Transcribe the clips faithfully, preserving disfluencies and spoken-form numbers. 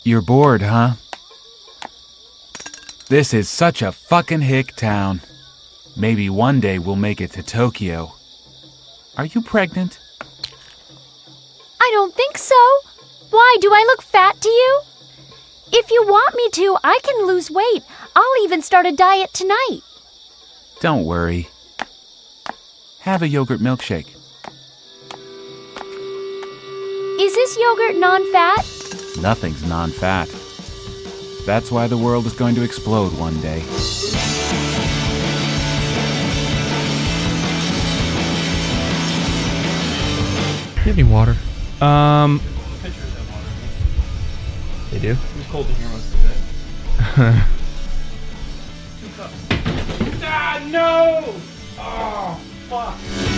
You're bored, huh? This is such a fucking hick town. Maybe one day we'll make it to Tokyo. Are you pregnant? I don't think so. Why, do I look fat to you? If you want me to, I can lose weight. I'll even start a diet tonight. Don't worry. Have a yogurt milkshake. Is this yogurt non-fat? Nothing's non-fat. That's why the world is going to explode one day. Do you have any water? Um, They do? it was cold in here most of it. Two cups. Ah, no! Oh, fuck.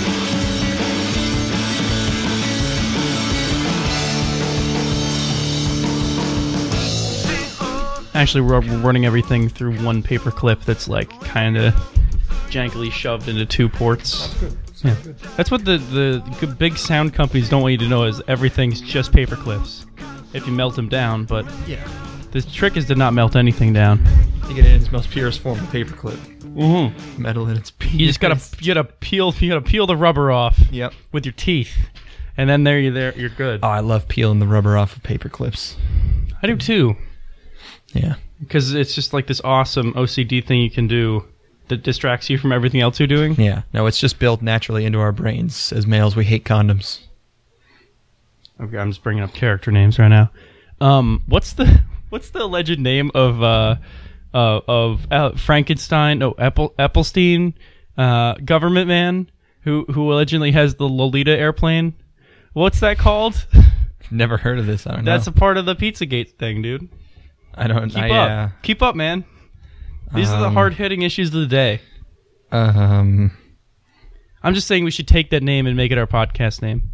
Actually, we're we're running everything through one paper clip that's like kind of jankily shoved into two ports. That's good. Yeah. That's what the, the g- big sound companies don't want you to know is everything's just paper clips if you melt them down, but Yeah. the trick is to not melt anything down. You get it in its most purest form, the paperclip. Mm-hmm. Metal in its purest. You just gotta you gotta peel you gotta peel the rubber off Yep. with your teeth, and then there you there you're good. Oh, I love peeling the rubber off of paper clips. I do too, Yeah. because it's just like this awesome O C D thing you can do that distracts you from everything else you're doing. Yeah. No, it's just built naturally into our brains. As males, we hate condoms. Okay, I'm just bringing up character names right now. Um, what's the what's the alleged name of uh, uh of uh, Frankenstein? No, Epple Epplestein, uh, government man who who allegedly has the Lolita airplane. What's that called? Never heard of this. I don't know. That's a part of the Pizzagate thing, dude. I don't. Keep I, up, uh, keep up, man. These are the um, hard hitting issues of the day. Um. I'm just saying we should take that name and make it our podcast name.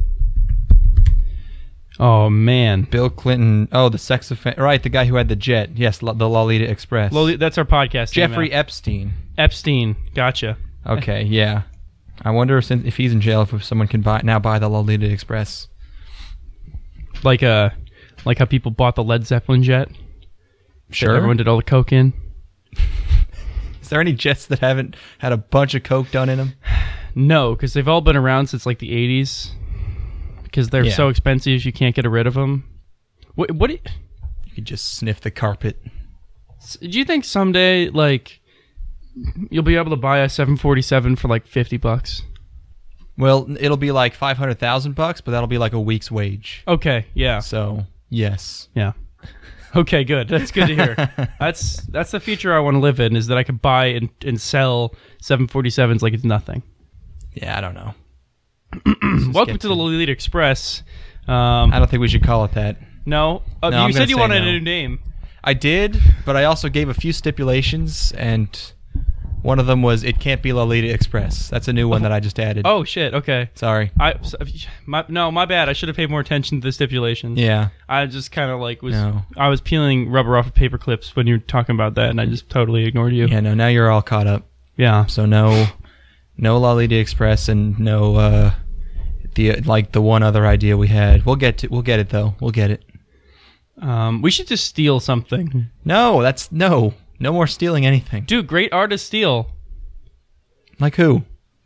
Oh man, Bill Clinton. Oh, the sex offender. Right, the guy who had the jet. Yes, Lo- the Lolita Express. Loli- that's our podcast. Jeffrey name now. Epstein. Epstein. Gotcha. Okay, yeah. I wonder if, if he's in jail if someone can buy now buy the Lolita Express. Like uh, like how people bought the Led Zeppelin jet. Sure. That everyone did all the coke in. Is there any jets that haven't had a bunch of coke done in them? No, because they've all been around since like the eighties. Because they're Yeah. so expensive, you can't get rid of them. What? What? Do you, You could just sniff the carpet. do you think someday, like, you'll be able to buy a seven forty-seven for like fifty bucks? Well, it'll be like five hundred thousand bucks, but that'll be like a week's wage. Okay. Yeah. So yes. Yeah. Okay, good. That's good to hear. that's that's the future I want to live in, is that I could buy and, and sell seven forty-sevens like it's nothing. Yeah, I don't know. Welcome get to the to- Lolita Express. Um, I don't think we should call it that. no, uh, No, you I'm said gonna you say wanted no. a new name. I did, but I also gave a few stipulations, and one of them was it can't be Lolita Express. That's a new one that I just added. Oh shit. Okay. Sorry. I so- my, no, my bad. I should have paid more attention to the stipulations. Yeah. I just kind of like was No. I was peeling rubber off of paper clips when you were talking about that, and I just totally ignored you. Yeah, no, now you're all caught up. Yeah. So no no Lolita Express and no uh the like the one other idea we had. We'll get to we'll get it though. We'll get it. Um, we should just steal something. No, that's no. No more stealing anything. Dude, great artist steal. Like who?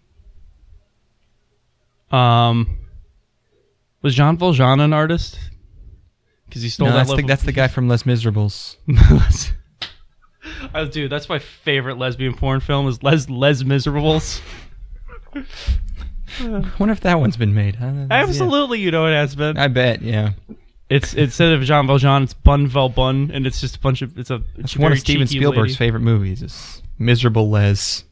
Um, was Jean Valjean an artist? Because he stole No, that. that's the, level- that's the guy from Les Miserables. Oh, dude, that's my favorite lesbian porn film is Les Les Miserables. I wonder if that one's been made. Uh, Absolutely, you know it has been. yeah. I bet, yeah. It's instead of Jean Valjean, it's Bun Val Bun, and it's just a bunch of it's a It's it's one very of Steven cheeky Spielberg's lady. favorite movies. Is Miserable Les.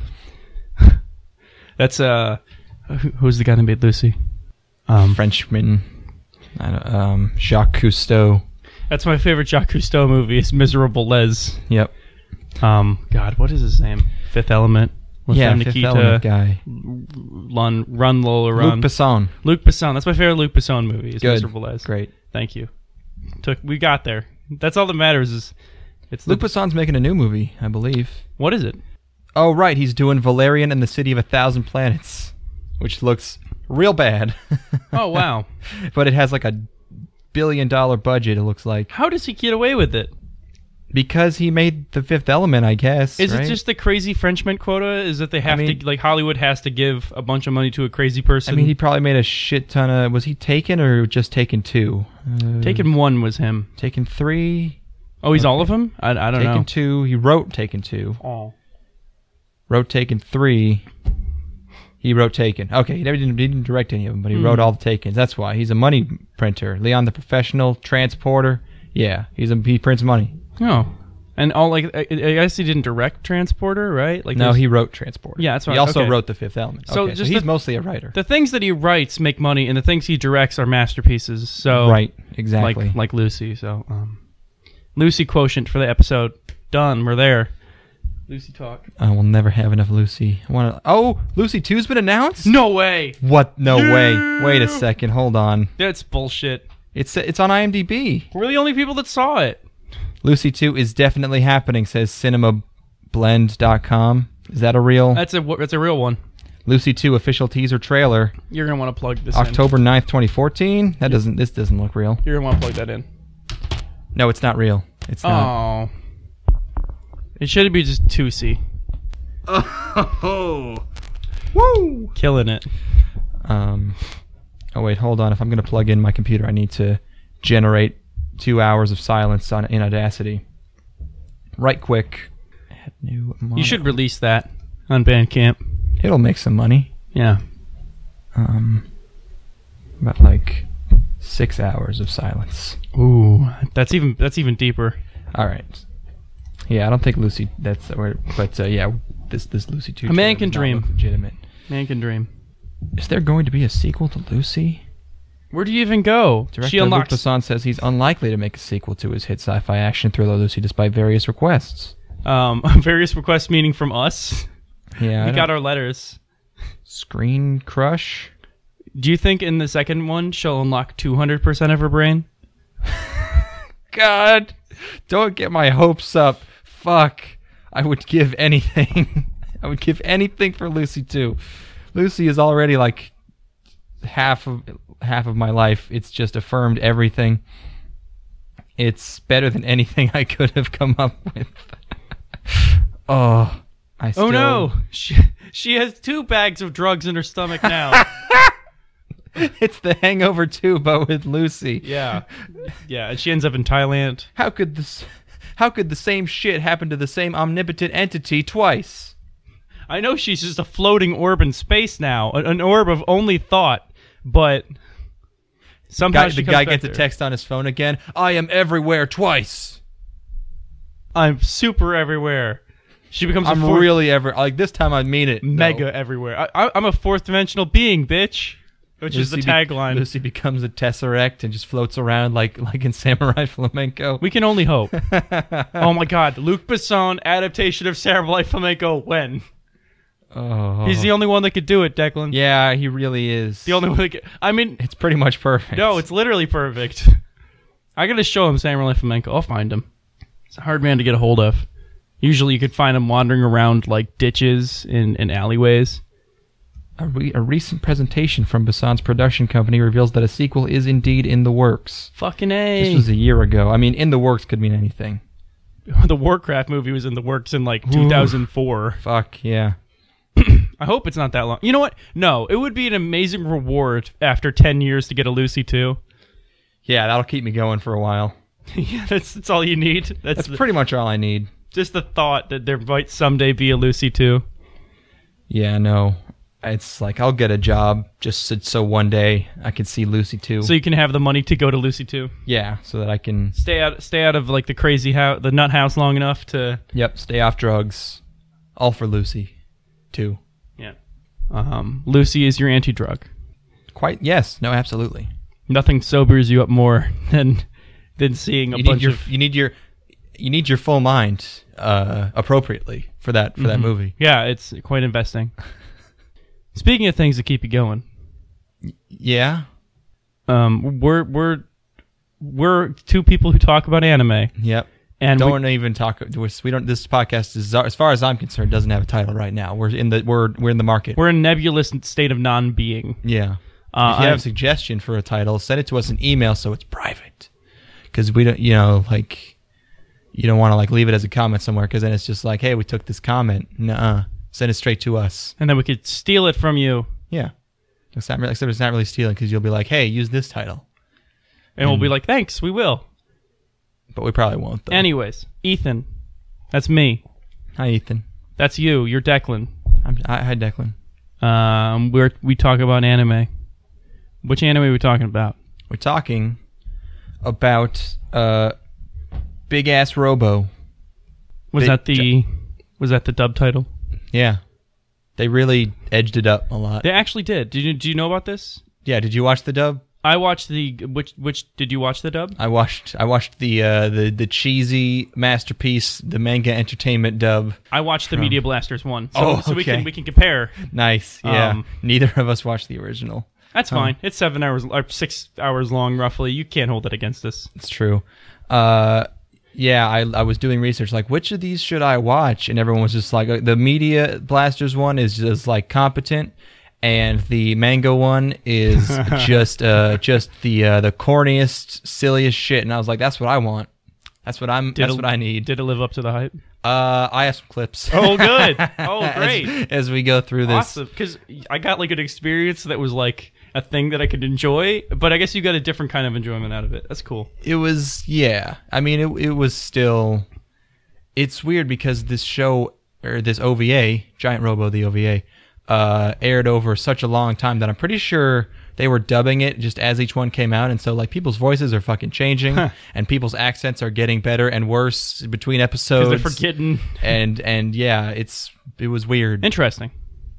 That's uh, who- who's the guy that made Lucy? Um, Frenchman. I don't, um, Jacques Cousteau. That's my favorite Jacques Cousteau movie. Is Miserable Les. Yep. Um, God, what is his name? Fifth Element. With Yeah, Femme Fifth Nikita, Element guy. Run, Run, Lola, Run. Luc Besson. Luc Besson. That's my favorite Luc Besson movie. Is Good. Miserable Les. Great. Thank you. Took we got there. That's all that matters. Is it's Luc the, Besson's making a new movie, I believe. what is it? Oh, right. He's doing Valerian and the City of a Thousand Planets, which looks real bad. Oh wow. But it has like a billion dollar budget, it looks like. How does he get away with it? Because he made The Fifth Element, I guess. Is right? it just the crazy Frenchman quota? Is that they have I mean- to, like, Hollywood has to give a bunch of money to a crazy person? I mean, he probably made a shit ton of... Was he Taken or just Taken two? Uh, Taken one was him. Taken three? Oh, he's all of them? I, I don't Taken know. two. He wrote Taken two. Oh. Wrote Taken three. He wrote Taken. Okay, he never didn't, he didn't direct any of them, but he Hmm. wrote all the Takens. That's why. He's a money printer. Leon the Professional, Transporter. Yeah, he's a, he prints money. Oh. And all, like, I, I guess he didn't direct Transporter, right? Like, No, there's- he wrote Transporter. Yeah, that's right. He also Okay. wrote The Fifth Element. So Okay, so just he's the- mostly a writer. The things that he writes make money, and the things he directs are masterpieces. So Right, exactly. Like like Lucy. So um, Lucy quotient for the episode. Done. We're there. Lucy talk. I will never have enough Lucy. I wanna, oh, Lucy two's been announced? No way. What? No way. Wait a second. Hold on. That's bullshit. It's it's on IMDb. We're the only people that saw it. Lucy two is definitely happening, says cinema blend dot com. Is that a real? That's a that's a real one. Lucy two official teaser trailer. You're gonna want to plug this in. October ninth, twenty fourteen. That doesn't this doesn't look real. You're gonna want to plug that in. No, it's not real. It's not. Oh. It should be just two C. Oh. Woo! Killing it. Um Oh wait, hold on. If I'm going to plug in my computer, I need to generate two hours of silence on in Audacity. Right quick. Add new You should release that on Bandcamp. It'll make some money. Yeah. Um, about like six hours of silence. Ooh, that's even that's even deeper. All right. Yeah, I don't think Lucy. That's where, but uh, yeah, this this Lucy two. A man trailer can does not dream. look legitimate. Man can dream. Is there going to be a sequel to Lucy? Where do you even go? Director She Luc unlocks. Besson says he's unlikely to make a sequel to his hit sci-fi action thriller Lucy, despite various requests. Um, various requests, meaning from us. Yeah, I We got don't- our letters. Screen Crush. Do you think in the second one she'll unlock two hundred percent of her brain? God, don't get my hopes up. Fuck, I would give anything. I would give anything for Lucy too. Lucy is already like half of half of my life. It's just affirmed everything. It's better than anything I could have come up with. oh, I still... Oh no, she she has two bags of drugs in her stomach now. It's The Hangover two, but with Lucy. Yeah, yeah, and she ends up in Thailand. How could this? How could the same shit happen to the same omnipotent entity twice? I know she's just a floating orb in space now, an, an orb of only thought, but somehow Guy, she the comes guy back gets a there. text on his phone again. I am everywhere twice. I'm super everywhere. She becomes I'm a fourth, really ever like this time I mean it. mega though. everywhere. I, I, I'm a fourth dimensional being, bitch. Which is the Lucy be- tagline. Lucy becomes a tesseract and just floats around like like in Samurai Flamenco. We can only hope. Oh my god, Luc Besson adaptation of Samurai Flamenco. When? oh. He's the only one that could do it, Declan. Yeah, he really is. The only one that could. I mean, It's pretty much perfect. no, it's literally perfect. I gotta show him Samurai Flamenco. I'll find him. It's a hard man to get a hold of. Usually you could find him wandering around like ditches in, in alleyways. A, re- a recent presentation from Besson's production company reveals that a sequel is indeed in the works. Fucking A. This was a year ago. I mean, in the works could mean anything. The Warcraft movie was in the works in like two thousand four. Fuck, yeah. I hope it's not that long. You know what? No, it would be an amazing reward after ten years to get a Lucy too. Yeah, that'll keep me going for a while. Yeah, that's that's all you need. That's, That's the- pretty much all I need. just the thought that there might someday be a Lucy too. Yeah, no. It's like I'll get a job just so, so one day I can see Lucy too. So you can have the money to go to Lucy too. yeah, so that I can, Stay out, stay out of like the crazy house, the nut house long enough to. yep, stay off drugs. All for Lucy too. Yeah. Um, Lucy is your anti-drug. Quite, yes. No, absolutely. Nothing sobers you up more than than seeing a You bunch need your, of. you need your, you need your full mind uh, appropriately for that for that Mhm. movie. Yeah, it's quite investing. Speaking of things that keep you going, Yeah. um, we're we're we're two people who talk about anime, Yep. and we, don't even talk. We don't. This podcast is, as far as I'm concerned, doesn't have a title right now. We're in the we're we're in the market. we're in a nebulous state of non-being. yeah. Uh, if I- you have a suggestion for a title, send it to us in email so it's private. Because we don't, you know, like, you don't want to like leave it as a comment somewhere because then it's just like, hey, we took this comment. Nuh-uh. Send it straight to us. and then we could steal it from you, Yeah. It's not really, except it's not really stealing because you'll be like, hey, use this title. and we'll be like, thanks, we will. But we probably won't, though. Anyways, Ethan, that's me. Hi, Ethan. That's you. You're Declan. I'm, hi, hi, Declan. Um, we're we talk about anime. Which anime are we talking about? We're talking about uh, Big Ass Robo. Was Big that the was that the dub title? Yeah. They really edged it up a lot. They actually did. Did you do you know about this? Yeah, did you watch the dub? I watched the which which did you watch the dub? I watched I watched the uh, the the cheesy masterpiece, the manga entertainment dub. I watched the Media Blasters one. So, Oh, so we okay. can we can compare. Nice. Yeah. Um, Neither of us watched the original. That's fine. It's seven hours or six hours long roughly. You can't hold it against us. It's true. Uh, yeah, I I was doing research like which of these should I watch, and everyone was just like uh, the Media Blasters one is just like competent, and the manga one is just uh just the uh, the corniest, silliest shit. And I was like, that's what I want. That's what I'm. Did that's it- what I need. Did it live up to the hype? Uh, I have some clips. Oh, good. Oh, as, great. as we go through this. Awesome. Because I got like an experience that was like a thing that I could enjoy, but I guess you got a different kind of enjoyment out of it. That's cool. It was, yeah. I mean, it it was still. It's weird because this show or this O V A, Giant Robo, the O V A, uh, aired over such a long time that I'm pretty sure they were dubbing it just as each one came out, and so like people's voices are fucking changing, and people's accents are getting better and worse between episodes. Because they're forgetting. and and yeah, it's it was weird. Interesting.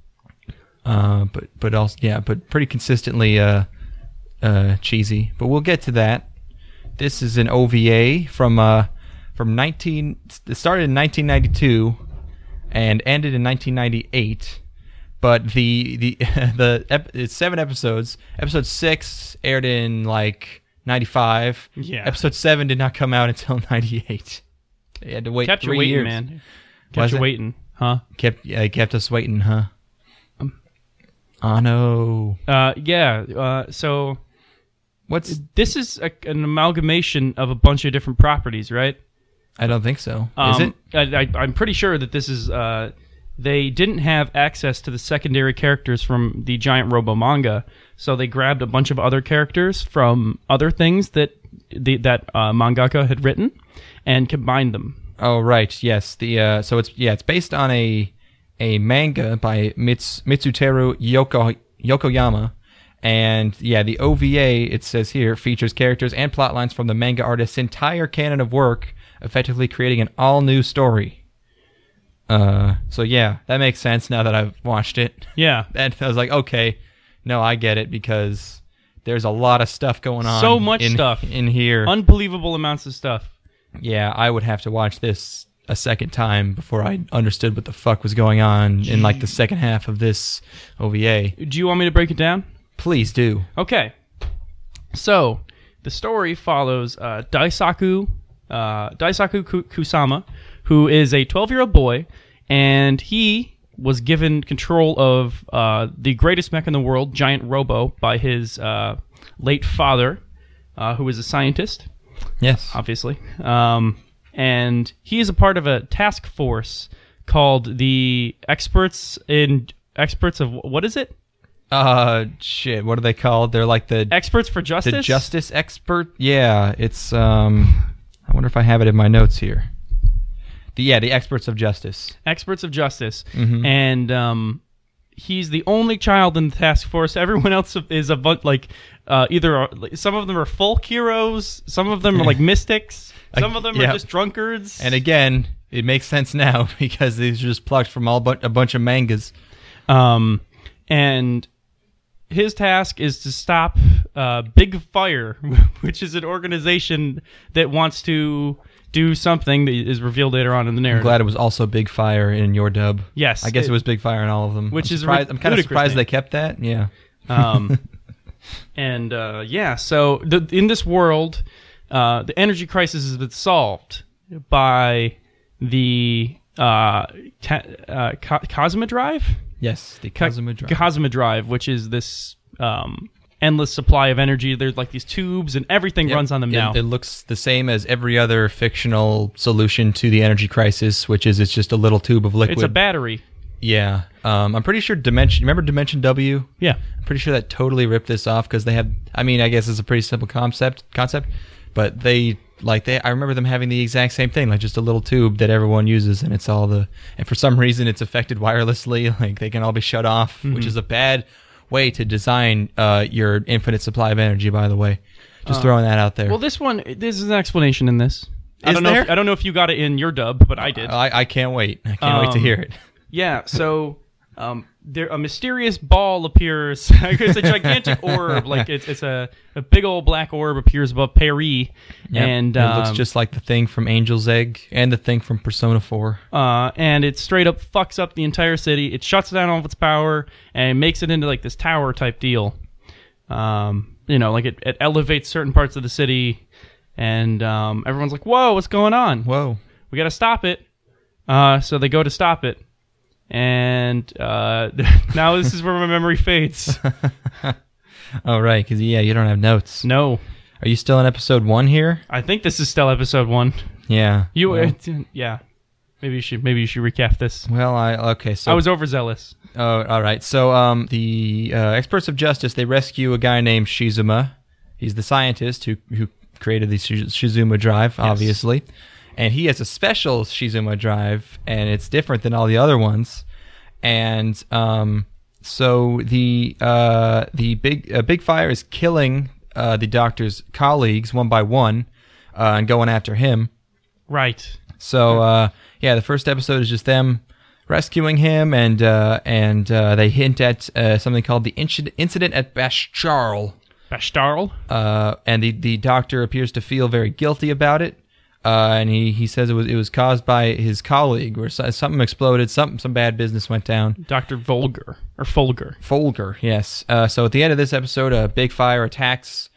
Uh, but but also yeah, but pretty consistently uh, uh, cheesy. But we'll get to that. This is an O V A from uh from nineteen. It started in nineteen ninety-two and ended in nineteen ninety-eight. But the the the ep- it's seven episodes. Episode six aired in like ninety-five. Yeah. Episode seven did not come out until ninety-eight. They had to wait Kept you three waiting, years. man. Was Kept you it? waiting, huh? Kept yeah, kept us waiting, huh? Oh no. Uh, yeah. Uh, so What's this is a, an amalgamation of a bunch of different properties, right? I don't think so. Um, Is it? I, I, I'm pretty sure that this is. Uh, they didn't have access to the secondary characters from the Giant Robo manga, so they grabbed a bunch of other characters from other things that the, that uh, mangaka had written and combined them. Oh right, yes. The uh, so it's yeah, it's based on a a manga by Mits, Mitsuteru Yoko, Yokoyama, and yeah, the O V A it says here features characters and plot lines from the manga artist's entire canon of work, effectively creating an all new story. Uh, so yeah, that makes sense now that I've watched it. Yeah. And I was like, okay, no, I get it because there's a lot of stuff going on. So much in, stuff. in here. Unbelievable amounts of stuff. Yeah, I would have to watch this a second time before I understood what the fuck was going on in like the second half of this O V A. Do you want me to break it down? Please do. Okay. So, the story follows uh, Daisaku, uh, Daisaku Ku- Kusama, who is a twelve-year-old boy, and he was given control of uh, the greatest mech in the world, Giant Robo, by his uh, late father, uh, who was a scientist, Yes. obviously. Um, and he is a part of a task force called the Experts in Experts of what is it? Uh, shit. What are they called? They're like the Experts for Justice. the justice expert. Yeah, it's um. I wonder if I have it in my notes here. The yeah, the experts of justice. Experts of Justice, Mhm. and um, he's the only child in the task force. Everyone else is a bunch like uh, either are, like, some of them are folk heroes, some of them are like mystics, some of them yeah. are just drunkards. And again, it makes sense now because these are just plucked from all bu- a bunch of mangas. um, and his task is to stop uh, Big Fire, which is an organization that wants to do something that is revealed later on in the I'm narrative. glad it was also Big Fire in your dub. Yes, I guess it, it- was Big Fire in all of them. Which I'm is a surprised, rid- I'm kind of ludicrous surprised name. they kept that. Yeah. Um, and uh, yeah, so the, in this world, uh, the energy crisis has been solved by the uh, ca- uh, Co- Cosmodrive? Yes, the Co- Kazuma Drive. Cosmodrive, which is this um, endless supply of energy. There's like these tubes and everything Yep. runs on them It- now. It, looks the same as every other fictional solution to the energy crisis, which is it's just a little tube of liquid. It's a battery. Yeah. Um, I'm pretty sure Dimension... Remember Dimension W? Yeah. I'm pretty sure that totally ripped this off because they have... I mean, I guess it's a pretty simple concept, concept, but they... Like they, I remember them having the exact same thing, like just a little tube that everyone uses, and it's all the, and for some reason it's affected wirelessly, like they can all be shut off, Mm-hmm. which is a bad way to design uh, your infinite supply of energy. By the way, just Uh, throwing that out there. Well, this one, there's an explanation in this. I Is don't know. there? If, I don't know if you got it in your dub, but I did. I, I can't wait. I can't wait to Um, hear it. Yeah, so um, there a mysterious ball appears. It's a gigantic orb, like it's it's a, a big old black orb appears above Paris, Yep. and it looks um, just like the thing from Angel's Egg and the thing from Persona four. uh, and it straight up fucks up the entire city. It shuts down all of its power and makes it into like this tower type deal. Um, you know, like it, it elevates certain parts of the city, and um, everyone's like, "Whoa, what's going on? Whoa. We got to stop it." Uh, so they go to stop it. And uh, now this is where my memory fades. Oh, right, because, yeah, you don't have notes. No, Are you still in episode one here? I think this is still episode one. Yeah. You, well, uh, yeah. Maybe you should. Maybe you should recap this. well, I, okay, so... I was overzealous. Oh, all right. So, um, the uh, experts of justice, they rescue a guy named Shizuma. He's the scientist who who created the Shiz- Shizuma drive, obviously. And he has a special Shizuma drive, and it's different than all the other ones. And um, so the uh, the big uh, big fire is killing uh, the doctor's colleagues one by one, uh, and going after him. Right. So uh, yeah, the first episode is just them rescuing him, and uh, and uh, they hint at uh, something called the inci- incident at Bashcharl. Bashtarl. Uh, and the, the doctor appears to feel very guilty about it. Uh, and he, he says it was it was caused by his colleague, where so- something exploded, some some bad business went down. Doctor Volger or Folger. Folger, yes. Uh, so at the end of this episode, a big fire attacks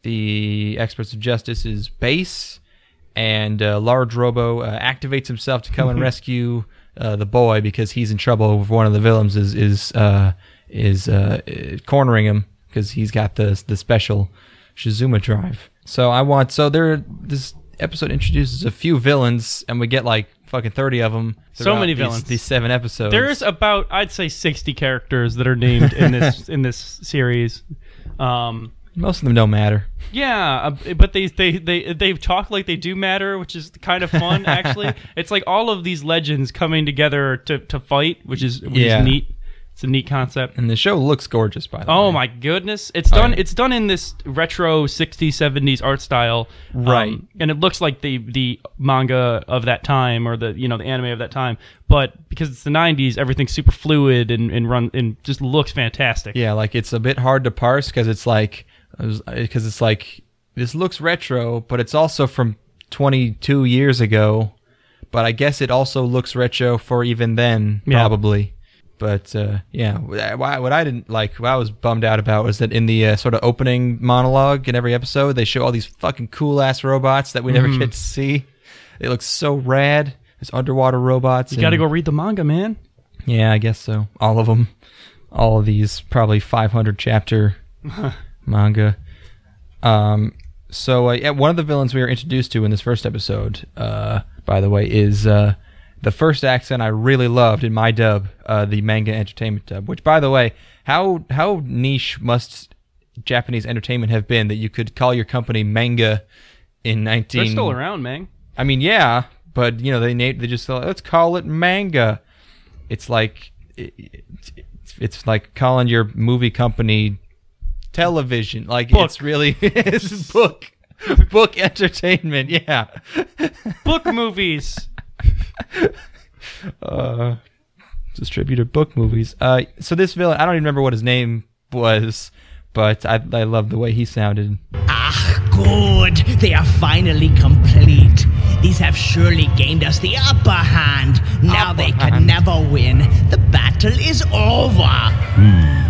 the experts of justice's base, and uh, Large Robo uh, activates himself to come and rescue uh, the boy because he's in trouble with one of the villains is is uh, is uh, cornering him because he's got the the special Shizuma drive. So I want so there this. episode introduces a few villains, and we get like fucking thirty of them. So many these, villains. These seven episodes. There's about I'd say sixty characters that are named in this in this series. Um, Most of them don't matter. yeah, uh, but they they they they talk like they do matter, which is kind of fun. Actually, it's like all of these legends coming together to, to fight, which is which Yeah. is neat. It's a neat concept. And the show looks gorgeous, by the way. Oh my goodness. It's done yeah. it's done in this retro sixties seventies art style. um, Right. And it looks like the the manga of that time or the you know the anime of that time. But because it's the nineties, everything's super fluid and, and run and just looks fantastic. Yeah, like it's a bit hard to parse because it's like because it's like this looks retro, but it's also from twenty-two years ago. But I guess it also looks retro for even then, Yeah. probably. But uh, yeah, what what I didn't like, what I was bummed out about was that in the uh, sort of opening monologue in every episode, they show all these fucking cool ass robots that we never Mhm. get to see. They look so rad. There's underwater robots. You got to and- go read the manga, man. Yeah, I guess so. All of them. All of these probably five hundred chapter manga. Um. So uh, yeah, one of the villains we were introduced to in this first episode, uh, by the way, is uh, the first accent I really loved in my dub, uh, the manga entertainment dub. Which, by the way, how how niche must Japanese entertainment have been that you could call your company Manga in nineteen? They're still around, man. I mean, yeah, but you know they named they just thought, let's call it Manga. It's like it, it's, it's like calling your movie company Television. Like Book. it's really it's book book entertainment. Yeah, Book movies. uh, distributor book movies. Uh, so this villain, I don't even remember what his name was, but I I love the way he sounded. Ah, good. They are finally complete. These have surely gained us the upper hand. Now Upper they hand. can never win. The battle is over.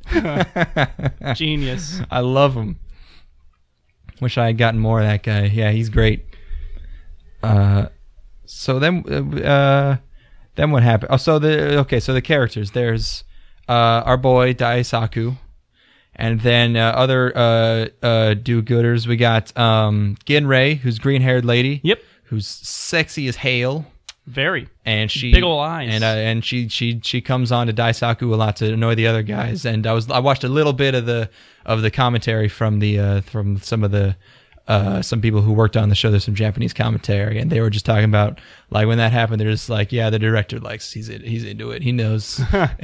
Genius. I love him. Wish I had gotten more of that guy. Yeah, he's great. Uh, so then, uh, then what happened? Oh, so the okay, so the characters. There's uh our boy Daisaku, And then uh, other uh, uh, do-gooders, we got um, Ginrei, who's green-haired lady. Yep. Who's sexy as hail. Very. And she big ol' eyes. And uh, and she she she comes on to Daisaku a lot to annoy the other guys. And I was I watched a little bit of the of the commentary from the uh, from some of the uh, some people who worked on the show. There's some Japanese commentary, and they were just talking about like when that happened. They're just like, yeah, the director likes he's in, he's into it. He knows.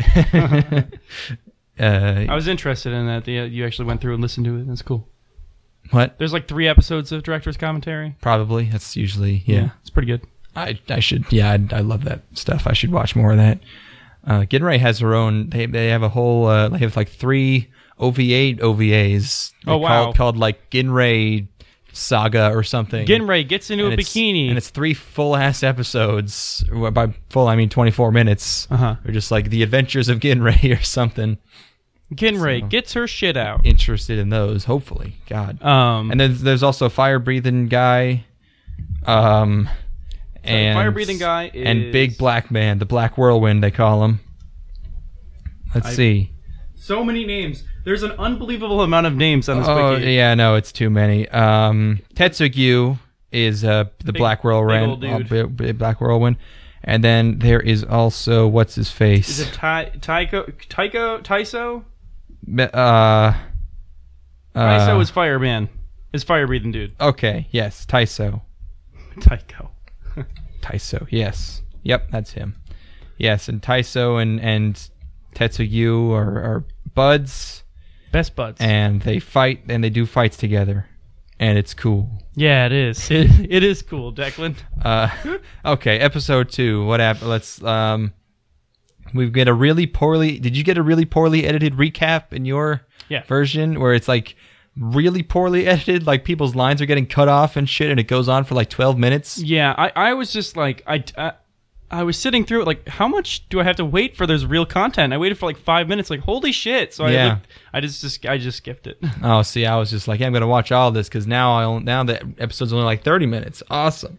Uh, I was interested in that. The, uh, you actually went through and listened to it. That's cool. What? There's like three episodes of director's commentary. Probably. That's usually, yeah. yeah it's pretty good. I I should, yeah, I, I love that stuff. I should watch more of that. Uh, Ginrei has her own, they they have a whole, uh, they have like three O V A O V As. Oh, wow. Called, called like Ginrei Saga or something. Ginrei gets into and a bikini. And it's three full-ass episodes. By full, I mean twenty-four minutes. Uh-huh. Or just like The Adventures of Ginrei or something. Ginrei so, gets her shit out. Interested in those, hopefully. God. Um, and then there's also a fire-breathing guy. Um, so and fire-breathing guy is... And Big Black Man, the Black Whirlwind, they call him. Let's I, see. So many names. There's an unbelievable amount of names on this oh, wiki. yeah, no, it's too many. Um, Tetsugyu is uh, the big, Black Whirlwind. Big old dude. Uh, big Black Whirlwind. And then there is also, what's his face? Is it Ty, Tycho? Tycho? Taiso? Uh, uh, Taiso is fireman. Is fire-breathing dude. Okay, yes, Taiso. Tycho. Taiso, yes. Yep, that's him. Yes, and Taiso and, and Tetsugyu are, are buds. Best buds. And they fight, and they do fights together. And it's cool. Yeah, it is. It, it is cool, Declan. Uh, okay, episode two. What happened? Let's, um... We get a really poorly... Did you get a really poorly edited recap in your yeah. version? Where it's like really poorly edited? Like people's lines are getting cut off and shit, and it goes on for like twelve minutes? Yeah, I, I was just like... I, I, I was sitting through it like, how much do I have to wait for this real content? I waited for like five minutes, like, holy shit. So yeah. I looked, I just, just I just skipped it. Oh, see, I was just like, yeah, I'm going to watch all of this because now, I now the episode's only like thirty minutes. Awesome.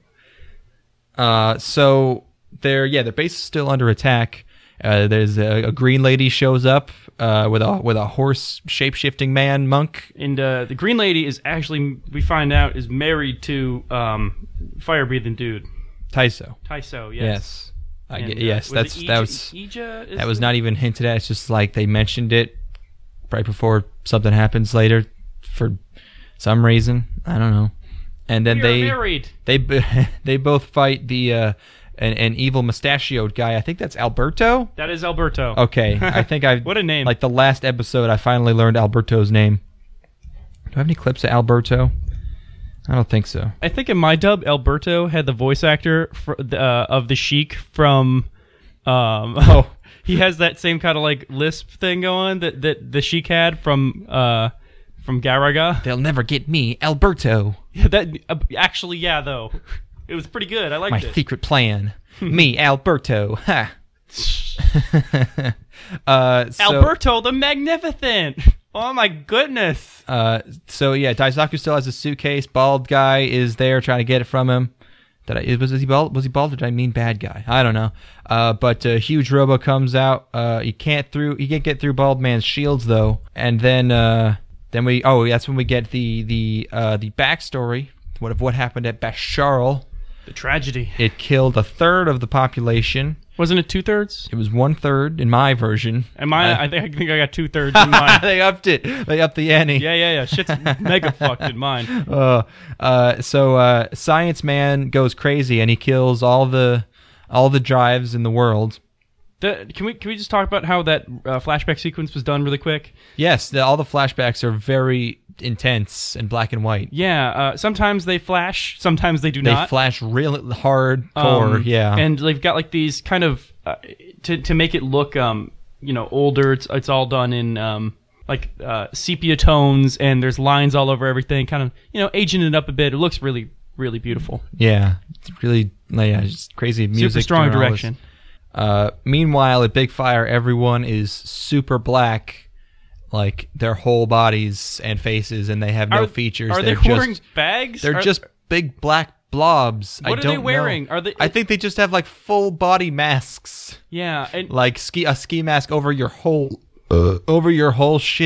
Uh, so, they're, yeah, their base is still under attack. Uh, there's a, a green lady shows up uh, with a with a horse shape-shifting man monk. And uh, the green lady is actually, we find out, is married to um, fire-breathing dude. Taiso. Taiso, yes. Yes. I and, get, uh, yes, was that's it that Ija, was Ija is that was the... not even hinted at. It's just like they mentioned it right before something happens later for some reason. I don't know. And then we they are married. they they both fight the uh, an, an evil mustachioed guy. I think that's Alberto. That is Alberto. Okay, I think I what a name. Like the last episode, I finally learned Alberto's name. Do I have any clips of Alberto? I don't think so. I think in my dub, Alberto had the voice actor for, uh, of the Sheik from. Um, oh, he has that same kind of like lisp thing going that, that the Sheik had from uh, from Garaga. They'll never get me, Alberto. Yeah, that uh, actually, yeah, though it was pretty good. I liked my it. My secret plan, me, Alberto. Ha. uh, so, Alberto the Magnificent. Oh my goodness. Uh, so yeah, Daisaku still has a suitcase. Bald guy is there trying to get it from him. Did I was, was he bald? Was he bald or did I mean bad guy? I don't know. Uh, but a huge robo comes out. Uh, he can't through. He can't get through Bald Man's shields though. And then uh, then we oh that's when we get the the uh, the backstory. What of what happened at Basharl? The tragedy. It killed a third of the population. Wasn't it two thirds? It was one third in my version. And mine, uh, I think I think I got two thirds in mine. They upped it. They upped the ante. Yeah, yeah, yeah. Shit's mega fucked in mine. Uh, uh, so uh, Science Man goes crazy and he kills all the all the drives in the world. The, can we can we just talk about how that uh, flashback sequence was done really quick? Yes, the, all the flashbacks are very intense and black and white. Yeah, uh, sometimes they flash, sometimes they do they not. They flash real hardcore, um, yeah. And they've got like these kind of uh, to to make it look um you know older. It's it's all done in um like uh, sepia tones, and there's lines all over everything, kind of you know aging it up a bit. It looks really really beautiful. Yeah, it's really yeah, just crazy music. Super strong direction. Uh, meanwhile, at Big Fire, everyone is super black, like their whole bodies and faces, and they have no are, features. Are they're they wearing just, bags? They're are, just big black blobs. What I are don't they wearing? Know. Are they? I think they just have like full body masks. Yeah, and, like ski a ski mask over your whole uh, over your whole shit.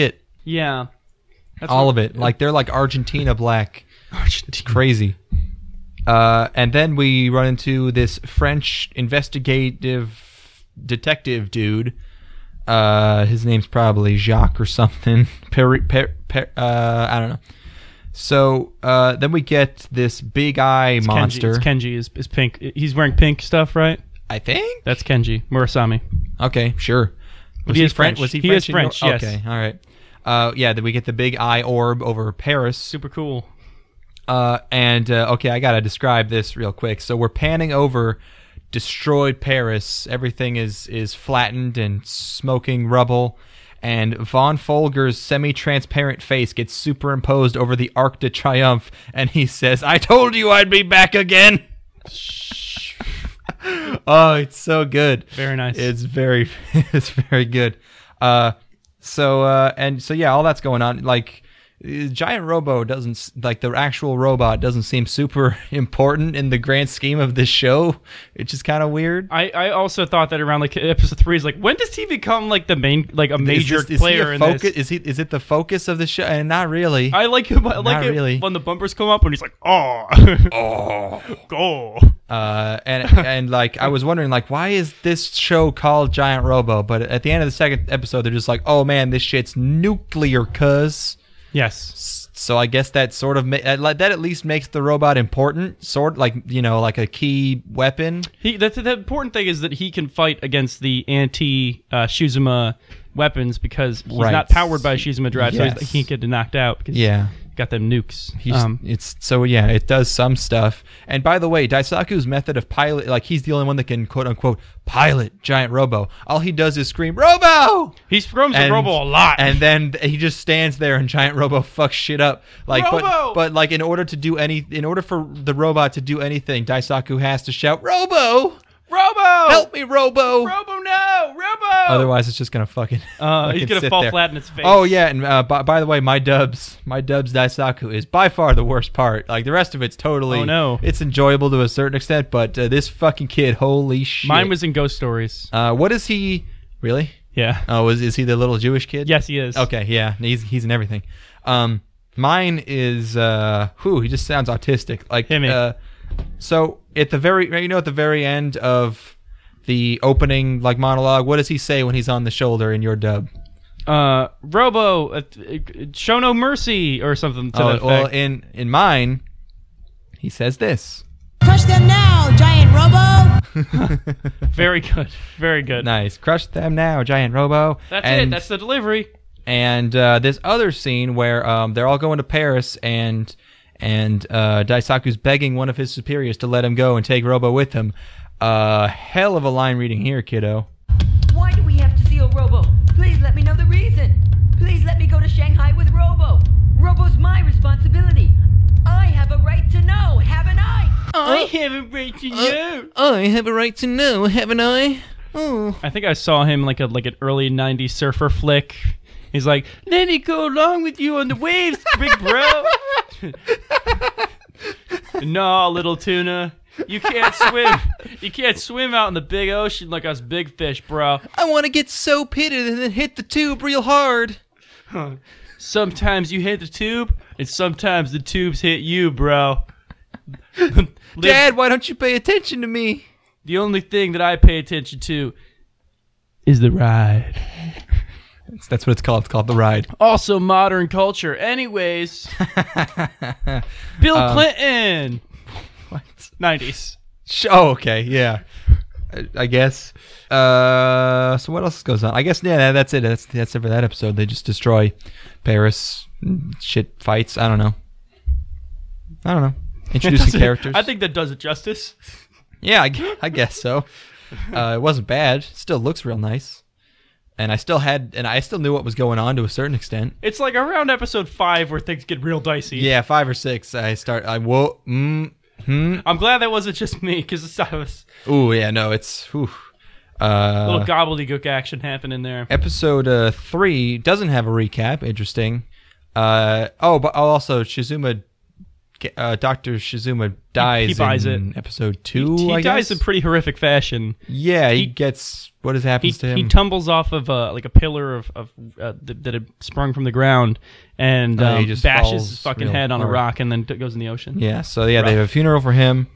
Yeah. That's All what- of it. Like they're like Argentina black. Argentina. It's crazy. Uh, and then we run into this French investigative detective dude. Uh, his name's probably Jacques or something. Peri, per, per, uh, I don't know. So uh, then we get this big eye It's monster. Kenji. It's Kenji is, is pink. He's wearing pink stuff, right? I think. That's Kenji Murasami. Okay, sure. Was He is French. Was he, He French? is in French, Nor- yes. Okay, all right. Uh, yeah, then we get the big eye orb over Paris. Super cool. Uh, and, uh, okay, I gotta describe this real quick. So we're panning over destroyed Paris. Everything is, is flattened and smoking rubble. And Von Folger's semi-transparent face gets superimposed over the Arc de Triomphe. And he says, I told you I'd be back again! Oh, it's so good. Very nice. It's very, it's very good. Uh, so, uh, and so, yeah, all that's going on. Like, uh, Giant Robo doesn't, s- like, the actual robot doesn't seem super important in the grand scheme of this show. It's just kind of weird. I, I also thought that around like episode three is like, when does he become like the main, like a major is this, is player he a in focus, this? Is he, is it the focus of the show? And not really. I like him. I like Not it really. when the bumpers come up and he's like, oh, oh, go. Uh, and and like I was wondering, like, why is this show called Giant Robo? But at the end of the second episode, they're just like, oh man, this shit's nuclear, cuz. Yes. So I guess that sort of ma- that that at least makes the robot important, sort like you know, like a key weapon. He. The, the important thing is that he can fight against the anti uh, Shizuma weapons because he's Right. not powered by a Shizuma drive, so Yes. he's, he can't get knocked out because Yeah. he's got them nukes. He's, Um, it's so yeah, it does some stuff. And by the way, Daisaku's method of pilot, like he's the only one that can quote unquote pilot Giant Robo. All he does is scream Robo, he scrums and, the Robo a lot. and then he just stands there and Giant Robo fucks shit up. Like, Robo! but but like in order to do any, in order for the robot to do anything, Daisaku has to shout Robo, Robo, help me, Robo. Robo, no, Robo. Otherwise, it's just gonna fucking. Uh, fucking he's gonna sit fall there. flat in its face. Oh yeah, and uh, by, by the way, my dubs, my dubs Daisaku is by far the worst part. Like the rest of it's totally. Oh, no. It's enjoyable to a certain extent, but uh, this fucking kid, holy shit. Mine was in Ghost Stories. Uh, what is he? Really? Yeah. Oh, is is he the little Jewish kid? Yes, he is. Okay, yeah, he's he's in everything. Um, mine is uh, whew, he just sounds autistic. Like Hit me. uh, so at the very, you know, at the very end of the opening like monologue, what does he say when he's on the shoulder in your dub? Uh, Robo, uh, uh, show no mercy or something to Oh, that effect. well, in in mine, he says this. Crush them now, Giant Robo! Very good. Very good. Nice, crush them now, Giant Robo. That's and, it. That's the delivery. And uh, this other scene where um, they're all going to Paris and and uh, Daisaku's begging one of his superiors to let him go and take Robo with him. Uh, hell of a line reading here, kiddo. Why do we have to seal Robo? Please let me know the reason. Please let me go to Shanghai with Robo. Robo's my responsibility. I have a right to know, haven't I? I have a right to know. I have a right to know, haven't I? Oh. I think I saw him like a like an early nineties surfer flick. He's like, let me go along with you on the waves, big bro. No, little tuna. You can't swim. You can't swim out in the big ocean like us big fish, bro. I want to get so pitted and then hit the tube real hard. Sometimes you hit the tube, and sometimes the tubes hit you, bro. Live- Dad, why don't you pay attention to me? the only thing that I pay attention to is the ride. That's, that's what it's called. It's called The Ride. Also modern culture. Anyways, Bill Um, Clinton. What? nineties. Sh- Oh, okay, yeah. I, I guess. Uh, so what else goes on? I guess yeah, that's it. That's that's it for that episode. They just destroy Paris. Shit fights. I don't know. I don't know. Introducing characters. I think that does it justice. Yeah, I, gu- I guess so. Uh, it wasn't bad. Still looks real nice. And I still had, and I still knew what was going on to a certain extent. It's like around episode five where things get real dicey. Yeah, five or six. I start. I whoa. Mm, hmm. I'm glad that wasn't just me because I was Ooh, yeah. No, it's. Whew. a Uh, little gobbledygook action happening there. Episode uh, three doesn't have a recap. Interesting. Uh, oh, but also Shizuma uh, Doctor Shizuma dies he buys in it. episode two. He, he I dies guess? in pretty horrific fashion. Yeah, he, he- gets what has He, happens to him. he tumbles off of uh, like a pillar of, of uh, th- that had sprung from the ground and Oh, he um, just bashes falls his fucking real head on a hard. rock and then t- goes in the ocean. Yeah, so yeah, they Rough. have a funeral for him.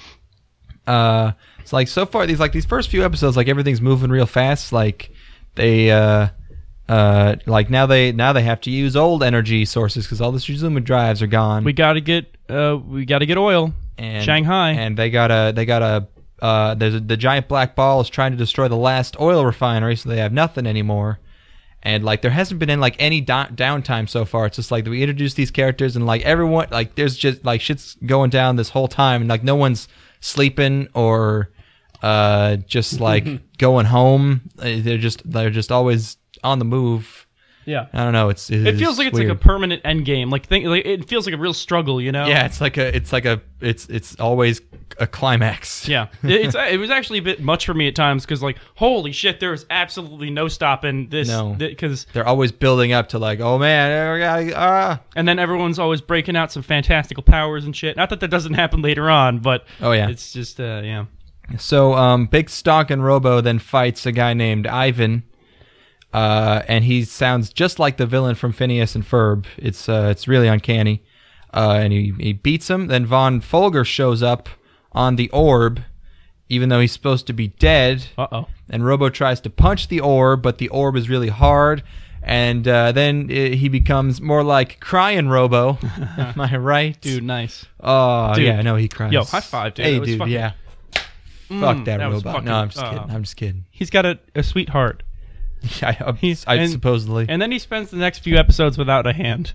Uh, it's like so far these like these first few episodes, like everything's moving real fast. Like they, uh, uh, like now they now they have to use old energy sources because all the Shizuma drives are gone. We gotta get uh, we gotta get oil. and Shanghai. and they got a they got a uh, there's a, the giant black ball is trying to destroy the last oil refinery, so they have nothing anymore. And like there hasn't been in like any da- downtime so far. It's just like we introduce these characters and like everyone like there's just like shit's going down this whole time and like no one's sleeping or uh just like going home. Uh, They're just they're just always on the move. Yeah. I don't know. It's, it's It feels like it's weird. like a permanent end game. Like, think, like it feels like a real struggle, you know? yeah. It's like a it's like a it's it's always a climax. Yeah, it, it's it was actually a bit much for me at times because like holy shit, there was absolutely no stopping this. No. Because They're always building up to like, oh man, we gotta, ah. and then everyone's always breaking out some fantastical powers and shit. Not that that doesn't happen later on, but Oh, yeah. it's just uh, yeah. So, um, Big Stonk and Robo then fights a guy named Ivan, uh, and he sounds just like the villain from Phineas and Ferb. It's uh, it's really uncanny, uh, and he, he beats him. Then Von Folger shows up on the orb, even though he's supposed to be dead. Uh oh. And Robo tries to punch the orb, but the orb is really hard. And uh, then uh, he becomes more like crying Robo. Am I right, Dude, nice. Oh Dude. yeah, no, he cries. Yo, high five, dude. Hey, That was dude, fucking- yeah. Mm, Fuck that, that was robot. fucking- no, I'm just uh, kidding. I'm just kidding. He's got a, a sweetheart. I, I, He's- I and- supposedly. And then he spends the next few episodes without a hand.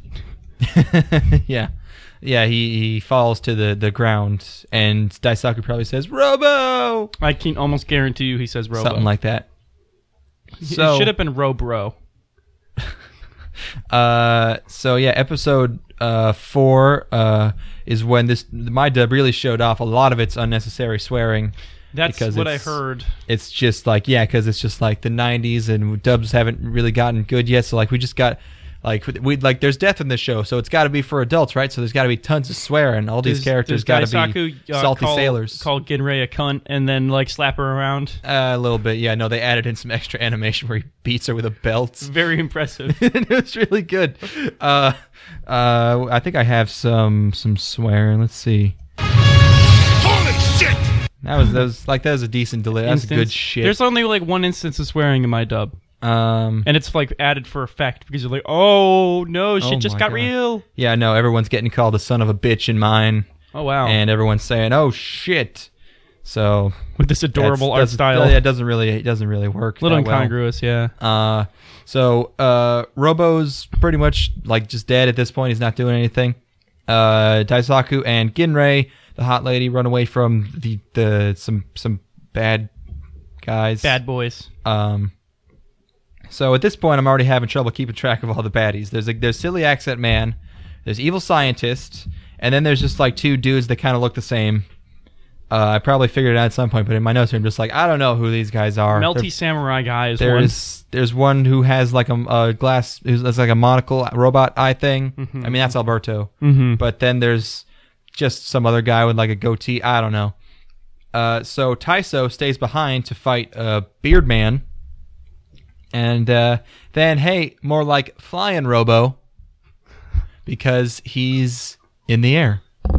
yeah, yeah. He, he falls to the, the ground, and Daisaku probably says "Robo," I can almost guarantee you he says Robo. something like that. it should have been Robro. Uh, so yeah, episode uh four uh is when this my dub really showed off. A lot of it's unnecessary swearing. That's because what I it's- heard. It's just like yeah, because it's just like the nineties and dubs haven't really gotten good yet. So like we just got like we like there's death in this show, so it's got to be for adults, right? So there's got to be tons of swearing. All these Does- characters does got to be Daisaku, uh, salty call, sailors. Call Ginrei a cunt and then like slap her around. Uh, a little bit, yeah. No, they added in some extra animation where he beats her with a belt. Very impressive. It was really good. Uh, uh, I think I have some some swearing. Let's see. Holy shit! That was that was like that was a decent delay. That's Instance. good shit. There's only like one instance of swearing in my dub, um, and it's like added for effect because you're like, oh no, shit Oh just my got God. real. yeah, no, everyone's getting called a son of a bitch in mine, Oh wow, and everyone's saying, "Oh shit." So with this adorable that's- art doesn't- style, Yeah, it doesn't really it doesn't really work. a little that well. incongruous, yeah. Uh, so uh, Robo's pretty much like just dead at this point. He's not doing anything. Uh, Daisaku and Ginrei, the hot lady, run away from the the some some bad guys. Bad boys. Um. So at this point, I'm already having trouble keeping track of all the baddies. There's a there's silly accent man, there's evil scientist, and then there's just like two dudes that kind of look the same. Uh, I probably figured it out at some point, but in my notes, I'm just like, I don't know who these guys are. Melty They're- samurai guy is one. there's there's one who has like a, a glass, who's has like a monocle robot eye thing. I mean, that's Alberto. Mhm. But then there's just some other guy with like a goatee. I don't know. Uh, so Taiso stays behind to fight uh, Beard Man. And uh, then, hey, more like Flying Robo, because he's in the air.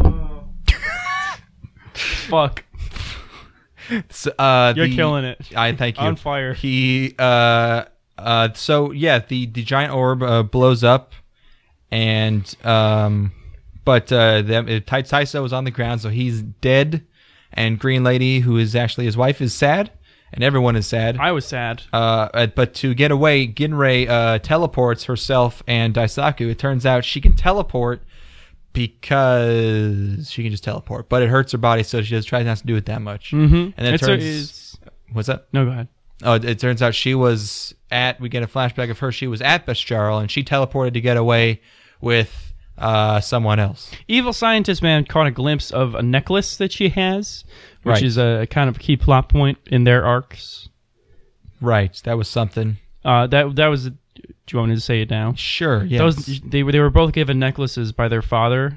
Fuck. So, uh, You're the- killing it. I thank you. On fire. He uh uh so yeah, the the giant orb uh, blows up, and um but uh the uh, Tai- Taiso is on the ground, so he's dead, and Green Lady, who is actually his wife, is sad, and everyone is sad. I was sad. Uh, uh, but to get away, Ginrei uh, teleports herself and Daisaku. It turns out she can teleport because she can just teleport, but it hurts her body, so she just tries not to do it that much. Mm-hmm. And then it it's a- turns. is- What's that? No, go ahead. Oh, it, it turns out she was at. We get a flashback of her. She was at Bestjarl, and she teleported to get away with uh, someone else. Evil Scientist Man caught a glimpse of a necklace that she has, which Right. is a kind of key plot point in their arcs. Right. That was something. Uh, that that was. Do you want me to say it now? Sure. Yes. Those they were they were both given necklaces by their father,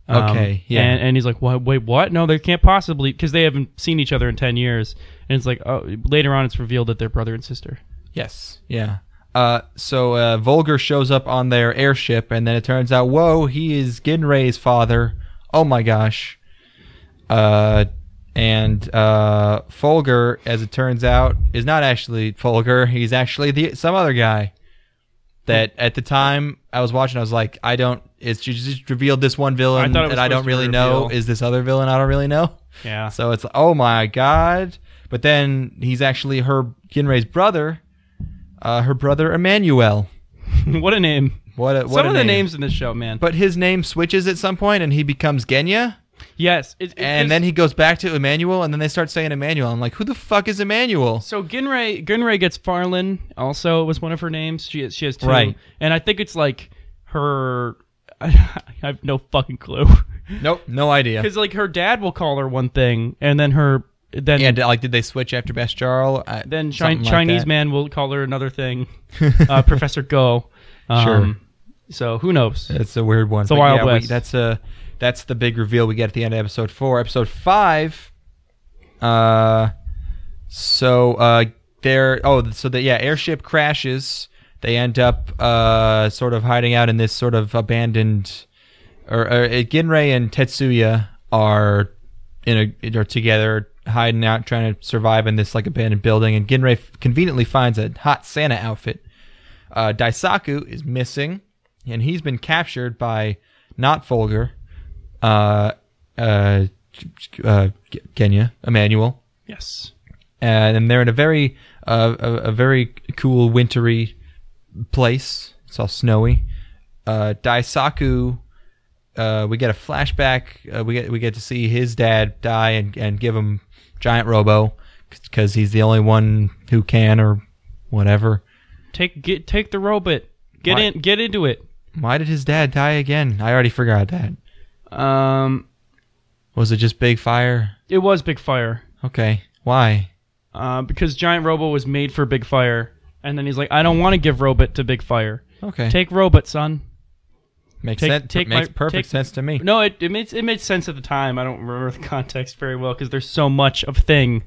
Um, Okay, yeah. And, and he's like, what, wait, what? No, they can't possibly, because they haven't seen each other in ten years. And it's like, oh, later on it's revealed that they're brother and sister. Yes, yeah. Uh, so uh, Volger shows up on their airship, and then it turns out, whoa, he is Ginrei's father. Oh my gosh. Uh, and uh, Folger, as it turns out, is not actually Folger. He's actually the some other guy. That at the time I was watching, I was like, I don't. It's just revealed this one villain I thought it was that I don't supposed to really reveal. know is this other villain I don't really know. Yeah. So it's like, oh my god. But then he's actually her Ginrei's brother, uh, her brother Emmanuel. What a name. What a, what Some a of the name. names in this show, man. But his name switches at some point, and he becomes Genya. Yes. It, it, And then he goes back to Emmanuel, and then they start saying Emmanuel. I'm like, who the fuck is Emmanuel? So Ginrei, Ginrei gets Farlin. Also, was one of her names. She she has two, Right. And I think it's like her. I have no fucking clue. Nope, no idea. Because like her dad will call her one thing, and then her then Yeah, like, did they switch after Best Jarl? Uh, then Chi- something like Chinese that. man will call her another thing. uh, Professor Go. Um, Sure. So who knows? It's a weird one. It's a But Wild yeah, we- West. that's a that's the big reveal we get at the end of episode four. Episode five. Uh, so uh, they're oh, so the yeah, airship crashes. They end up uh sort of hiding out in this sort of abandoned, or, or uh, Ginrei and Tetsuya are in a are together hiding out, trying to survive in this like abandoned building. And Ginrei f- conveniently finds a hot Santa outfit. Uh, Daisaku is missing, and he's been captured by not Folger, uh, uh, uh, Genya, Emmanuel, Yes. and, and they're in a very, uh, a, a very cool wintry place. It's all snowy. Uh, Daisaku, uh, we get a flashback. Uh, we get we get to see his dad die and, and give him Giant Robo because he's the only one who can, or whatever. Take get take the robot. Get Why- in. Get into it. Why did his dad die again? I already forgot that. Um, Was it just big fire? it was Big Fire. Okay. Why? Uh, because Giant Robo was made for Big Fire, and then he's like, I don't want to give Robot to Big Fire. Okay. Take Robot, son. makes take- sense. take makes my- perfect take- sense to me. No, it it made it made sense at the time. I don't remember the context very well because there's so much of Thing.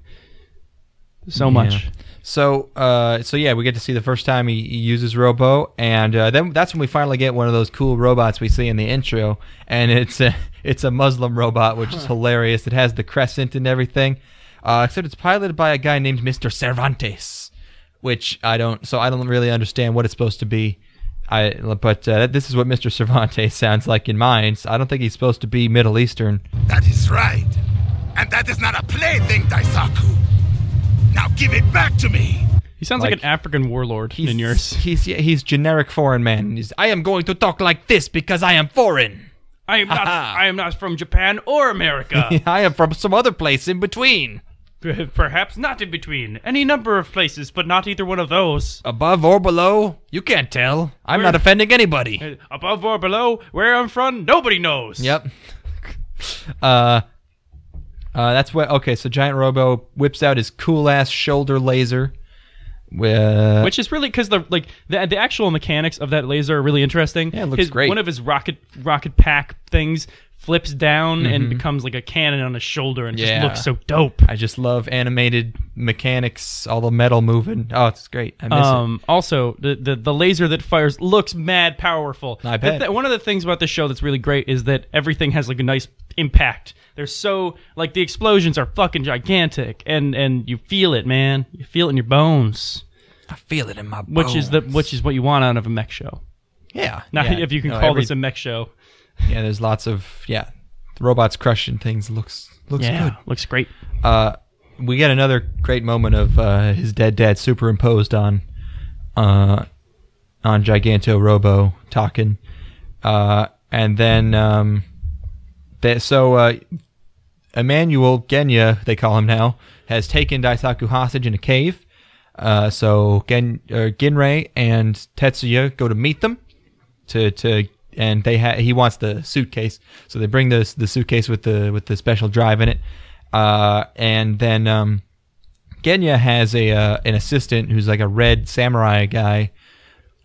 So Yeah. much. So, uh, so yeah, we get to see the first time he, he uses Robo, and uh, then that's when we finally get one of those cool robots we see in the intro, and it's a it's a Muslim robot, which is hilarious. It has the crescent and everything, uh, except it's piloted by a guy named Mister Cervantes, which I don't. So I don't really understand what it's supposed to be. I but uh, this is what Mister Cervantes sounds like in mine. So I don't think he's supposed to be Middle Eastern. That is right. And that is not a plaything, Daisaku. Now give it back to me. He sounds Like, like, an African warlord He's in yours. he's yeah, he's generic foreign man. He's, I am going to talk like this because I am foreign. I am not. I am not from Japan or America. I am from some other place in between. Perhaps not in between. Any number of places, but not either one of those. Above or below, you can't tell. I'm Where- not offending anybody. Uh, Above or below, where I'm from, nobody knows. Yep. uh, uh, that's what. Okay, so Giant Robo whips out his cool ass shoulder laser. Uh, Which is really because the like the the actual mechanics of that laser are really interesting. Yeah, it looks His- great. One of his rocket rocket pack things flips down and Mhm. becomes like a cannon on his shoulder and Yeah. just looks so dope. I just love animated mechanics, all the metal moving. Oh, it's great. I miss it. Um, also, the, the the laser that fires looks mad powerful. I The bet. th- one of the things about this show that's really great is that everything has like a nice impact. They're so like the explosions are fucking gigantic, and and you feel it, man. You feel it in your bones, I feel it in my bones. which is the which is what you want out of a mech show. yeah. Now, yeah. if you can No, call every- this a mech show, Yeah, there's lots of yeah, the robots crushing things. Looks looks yeah, good. looks great. Uh, we get another great moment of uh, his dead dad superimposed on uh, on Giganto Robo talking, uh, and then um, that so uh, Emmanuel Genya, they call him now, has taken Daisaku hostage in a cave. Uh, so Gen uh, Ginrei and Tetsuya go to meet them to to and they ha- he wants the suitcase, so they bring the the suitcase with the with the special drive in it. Uh, and then um, Genya has a uh, an assistant who's like a red samurai guy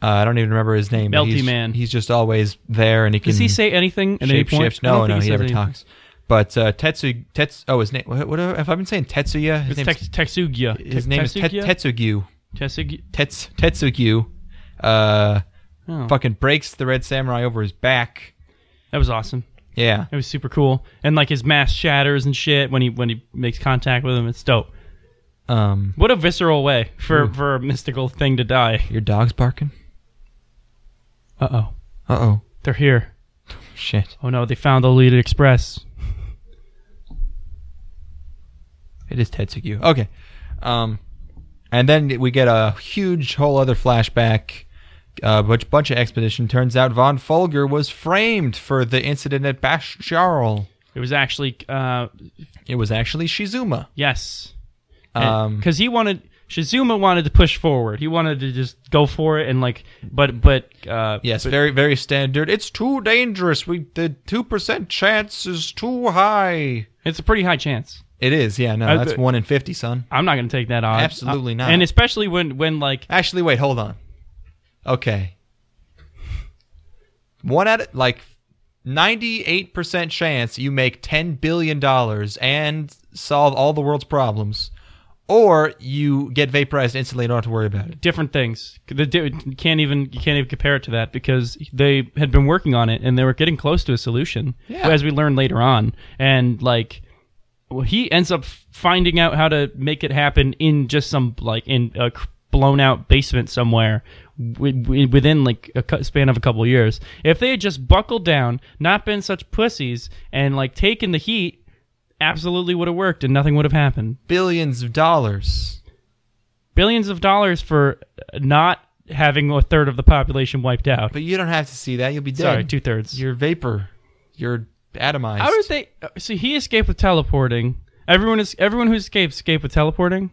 Uh, I don't even remember his name. but Melty he's, Man. He's just always there, and he can. Does he say anything at any point? Shapeshift. No, I don't think no, he, he never says anything. talks. But uh, Tetsu, Tets. Oh, his name. What, what have I been saying? Tetsuya. His It's name's- Tex- Tetsuya. His name is Tet- Tetsuya? Tetsugu. Tetsuya? Tets Tetsugu. Uh, Oh. fucking breaks the Red Samurai over his back. That was awesome. Yeah. It was super cool. And like his mask shatters and shit when he when he makes contact with him. It's dope. Um, What a visceral way for, Ooh. for a mystical thing to die. your dog's barking. Uh oh. Uh oh. They're here. Shit. Oh no, they found the Lolita Express. It is Tetsugu. Okay. Um, and then we get a huge whole other flashback. A uh, bunch, bunch of expedition. Turns out Von Fulger was framed for the incident at Bashjarl. It was actually, uh, It was actually Shizuma. yes. Um, Because he wanted, Shizuma wanted to push forward. He wanted to just go for it and like, but, but, uh, Yes, but- very, very standard. It's too dangerous. We the two percent chance is too high. it's a pretty high chance. It is, yeah. No, Uh, that's but- one in fifty, son. I'm not going to take that odds. Absolutely Uh, not. And especially when, when like, Actually, wait, hold on. Okay. One out of like ninety-eight percent chance you make ten billion dollars and solve all the world's problems, or you get vaporized instantly and don't have to worry about it. different things. The, di- you can't even you can't even compare it to that because they had been working on it and they were getting close to a solution. Yeah. As we learned later on, and like, well, he ends up finding out how to make it happen in just some like in a blown out basement somewhere wi- wi- within like a cu- span of a couple of years. If they had just buckled down, not been such pussies, and like taken the heat, absolutely would have worked and nothing would have happened. Billions of dollars. Billions of dollars for not having a third of the population wiped out. But you don't have to see that. You'll be dead. Sorry, two thirds. You're vapor. You're atomized. How did they? uh, See, he escaped with teleporting. Everyone is everyone who escaped escaped with teleporting.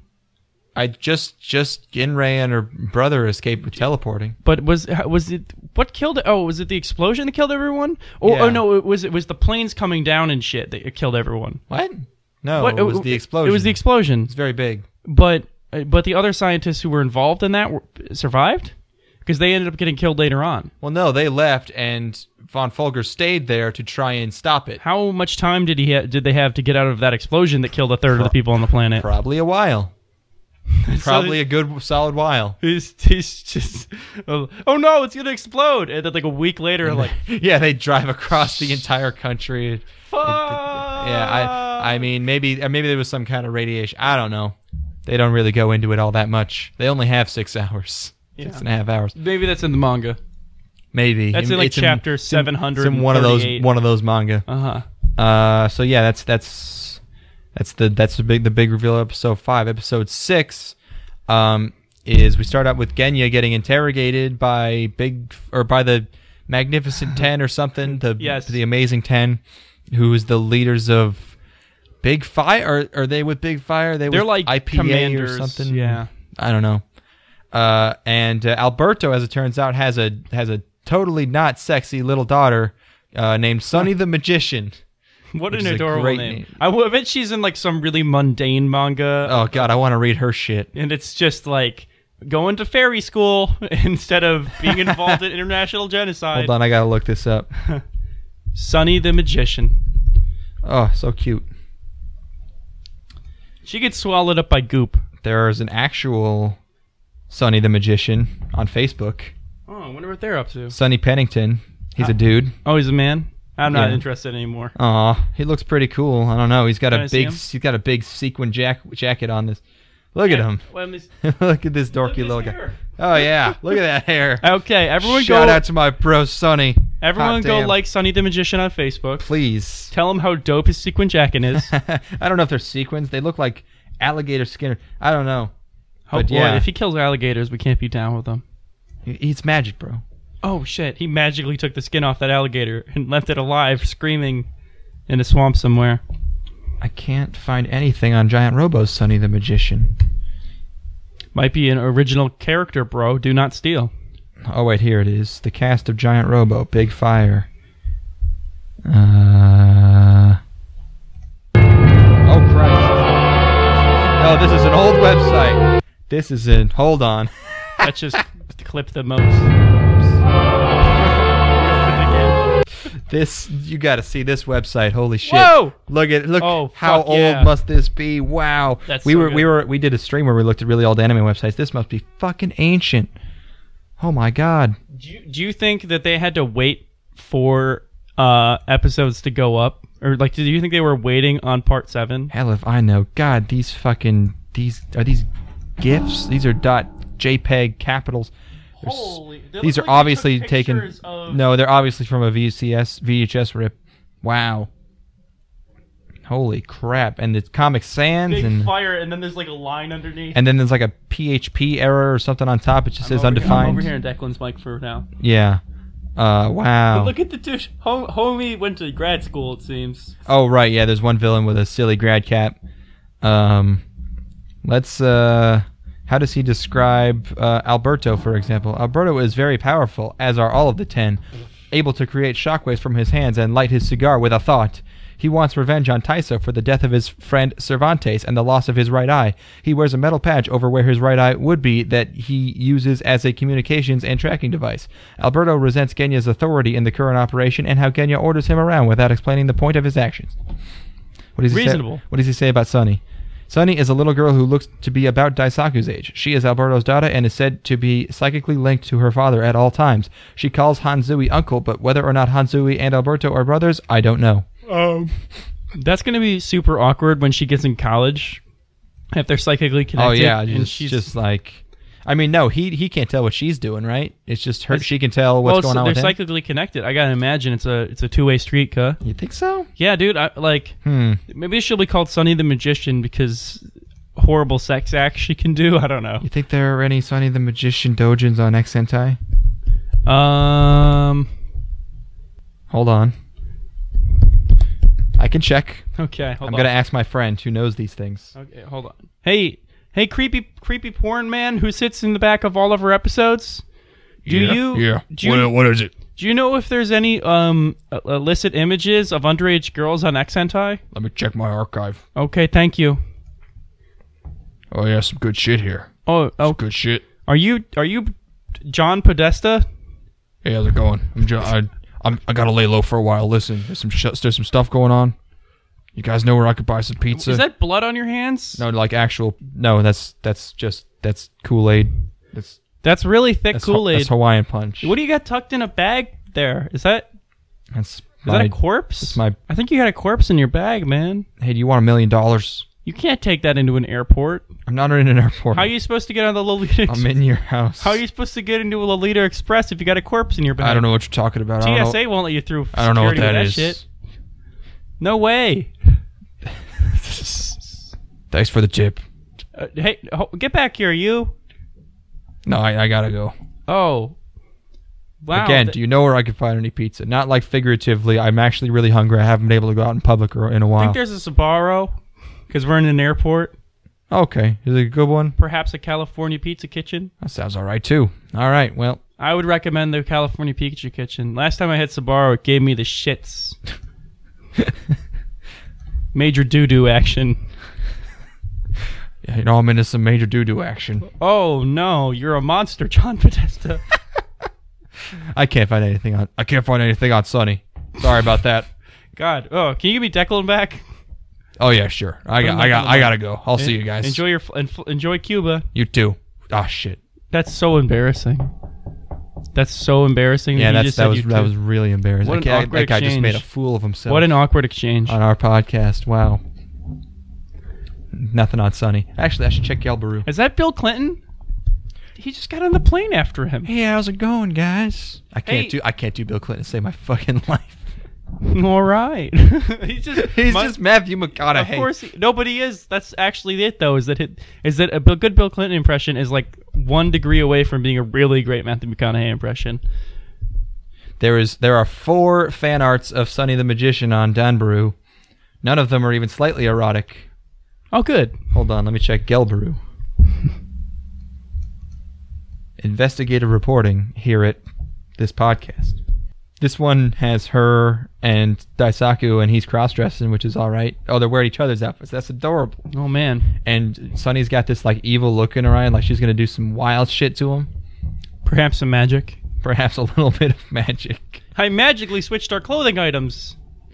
I just just Ginrei and her brother escaped with teleporting. But was was it what killed it? Oh, was it the explosion that killed everyone? Or Yeah. oh no, it was it was the planes coming down and shit that killed everyone. What? No, What- it was the explosion. It was the explosion. It's very big. But uh, but the other scientists who were involved in that were, survived because they ended up getting killed later on. Well, no, they left, and Von Fulger stayed there to try and stop it. How much time did he ha- did they have to get out of that explosion that killed a third of the people on the planet? Probably a while. Probably a good, solid while. He's, he's just, oh no, it's gonna explode! And then like a week later, like, Yeah, they drive across the entire country. fuck! Yeah, I, I mean, maybe, uh, maybe there was some kind of radiation. I don't know. They don't really go into it all that much. They only have six hours, six and a half hours. Maybe that's in the manga. Maybe That's in, like, It's chapter it's in- it's seven in one of those, thirty-eight. one of those manga. Uh huh. Uh, so yeah, that's that's that's the that's the big the big reveal of episode five. Episode six, um, is we start out with Genya getting interrogated by big or by the Magnificent Ten or something. The Yes. the Amazing Ten, who is the leaders of Big Fire. Or are they with Big Fire? Are they They're with like I P A commanders, or something. yeah. I don't know. Uh, and uh, Alberto, as it turns out, has a has a totally not sexy little daughter uh, named Sunny the Magician. What Which an is a adorable great name. name. I w- I bet she's in like some really mundane manga, Oh God, I want to read her shit. and it's just like going to fairy school instead of being involved in international genocide. Hold on, I gotta look this up. Sunny the Magician. Oh, so cute. She gets swallowed up by goop. There's an actual Sunny the Magician on Facebook. Oh, I wonder what they're up to. Sunny Pennington. He's a dude. Oh, he's a man? I'm not Yeah. interested anymore. Aw, he looks pretty cool. I don't know. He's got Can a I see big. him? He's got a big sequin jack, jacket on this. Look at him. Well, miss- Look at this Look dorky at little his guy. hair. Oh yeah, look at that hair. Okay, everyone Shout go. out to my bro Sunny. everyone Hot go damn. like Sunny the Magician on Facebook. Please. Tell him how dope his sequin jacket is. I don't know if they're sequins. They look like alligator skin. I don't know. Oh But boy, yeah. if he kills alligators, we can't be down with him. He eats magic, bro. Oh shit, he magically took the skin off that alligator and left it alive, screaming in a swamp somewhere. I can't find anything on Giant Robo's Sunny the Magician. Might be an original character, bro. Do not steal. Oh wait, here it is. The cast of Giant Robo, Big Fire. Uh. Oh Christ! Oh, this is an old website. This is in. Hold on. That's just clip the most. Oops. This you got to see this website. Holy shit! Whoa! Look at look. Oh, how fuck old yeah. must this be? Wow. That's we so were good. we were we did a stream where we looked at really old anime websites. This must be fucking ancient. Oh my god. Do you, do you think that they had to wait for uh, episodes to go up, or like, do you think they were waiting on part seven? Hell if I know. God, these fucking these are these GIFs. These are dot JPEG capitals. They're s- Holy! they These look are like they obviously took taken. pictures Of... No, they're obviously from a V C S V H S rip. Wow. Holy crap! And it's Comic Sans Big and fire, and then there's like a line underneath. and then there's like a P H P error or something on top. It just I'm says over undefined. Here, I'm over here in Declan's mic for now. Yeah. Uh. Wow. But look at the two. Hom- homie went to grad school, it seems. Oh right, yeah. There's one villain with a silly grad cap. Um. Let's. Uh. How does he describe uh, Alberto, for example? Alberto is very powerful, as are all of the ten, able to create shockwaves from his hands and light his cigar with a thought. He wants revenge on Taiso for the death of his friend Cervantes and the loss of his right eye. He wears a metal patch over where his right eye would be that he uses as a communications and tracking device. Alberto resents Genya's authority in the current operation and how Genya orders him around without explaining the point of his actions. What does he Reasonable. Say, what does he say about Sunny? Sunny is a little girl who looks to be about Daisaku's age. She is Alberto's daughter and is said to be psychically linked to her father at all times. She calls Hanzui uncle, but whether or not Hanzui and Alberto are brothers, I don't know. Um, that's gonna be super awkward when she gets in college, if they're psychically connected. Oh yeah, and just, she's just like, I mean, no, he he can't tell what she's doing, right? It's just her. She can tell what's well, going so on they're with him. psychically connected. I gotta imagine it's a it's a two way street, cuh. You think so? Yeah, dude. I like. Hmm. Maybe she'll be called Sunny the Magician because horrible sex acts she can do. I don't know. You think there are any Sunny the Magician dojins on X Sentai? Um. Hold on. I can check. Okay, hold I'm on. gonna ask my friend who knows these things. Okay, hold on. Hey, hey, creepy, creepy porn man who sits in the back of all of our episodes. Do Yeah, you? yeah. Do you, What- what is it? Do you know if there's any um uh, illicit images of underage girls on X Hentai? Let me check my archive. Okay, thank you. Oh yeah, some good shit here. Oh, oh, Some good shit. are you are you John Podesta? Hey, how's it going? I'm jo- I I'm, I gotta lay low for a while. Listen, there's some sh- there's some stuff going on. You guys know where I could buy some pizza? Is that blood on your hands? No, like actual. No, that's that's just that's Kool-Aid. That's That's really thick that's, Ho- Kool-Aid. that's Hawaiian Punch. What do you got tucked in a bag there? Is that That's is my, that a corpse? That's my. I think you had a corpse in your bag, man. Hey, do you want a million dollars? You can't take that into an airport. I'm not in an airport. How are you supposed to get on the Lolita? Ex- I'm in your house. How are you supposed to get into a Lolita Express if you got a corpse in your bag? I don't know what you're talking about. I T don't S A know, won't let you through. I don't know what security that with is. Shit. No way. Thanks for the tip. Uh, hey, ho- get back here, you. No, I, I gotta go. Oh. Wow. Again, th- do you know where I can find any pizza? Not like figuratively. I'm actually really hungry. I haven't been able to go out in public or in a I while. think there's a Sbarro because we're in an airport. Okay, is it a good one? Perhaps a California Pizza Kitchen. That sounds all right too. All right, well, I would recommend the California Pizza Kitchen. Last time I had Sbarro, it gave me the shits. Major doo-doo action. yeah, you know I'm into some major doo-doo action. Oh no, you're a monster, John Podesta. I can't find anything on. I can't find anything on Sunny. Sorry about that. God. Oh, can you give me Declan back? Oh yeah, sure. I got. I got. I gotta go. I'll see you guys. Enjoy your fl- and fl- enjoy Cuba. You too. Ah shit. That's so embarrassing. That's so embarrassing. Yeah, you that's just that said was you that too. was really embarrassing. What an That guy- awkward that guy just made a exchange. fool of himself. What an awkward exchange. on our podcast. Wow. Nothing on Sunny. Actually, I should check Yelbaru. Is that Bill Clinton? He just got on the plane after him. Hey, how's it going, guys? I can't Hey. do. I can't do Bill Clinton to save my fucking life. All right. He's just He's my- just Matthew McConaughey. Of course, he, no, but he is. That's actually it, though. Is that it? Is that a good Bill Clinton impression is like one degree away from being a really great Matthew McConaughey impression. There is. There are four fan arts of Sunny the Magician on Danbaru. None of them are even slightly erotic. Oh, good. Hold on, let me check Gelbaru. Investigative reporting here at this podcast. This one has her and Daisaku, and he's cross-dressing, which is all right. Oh, they're wearing each other's outfits. That's adorable. Oh man. And Sunny's got this like evil look in her eye, like she's gonna do some wild shit to him. Perhaps some magic. Perhaps a little bit of magic. I magically switched our clothing items.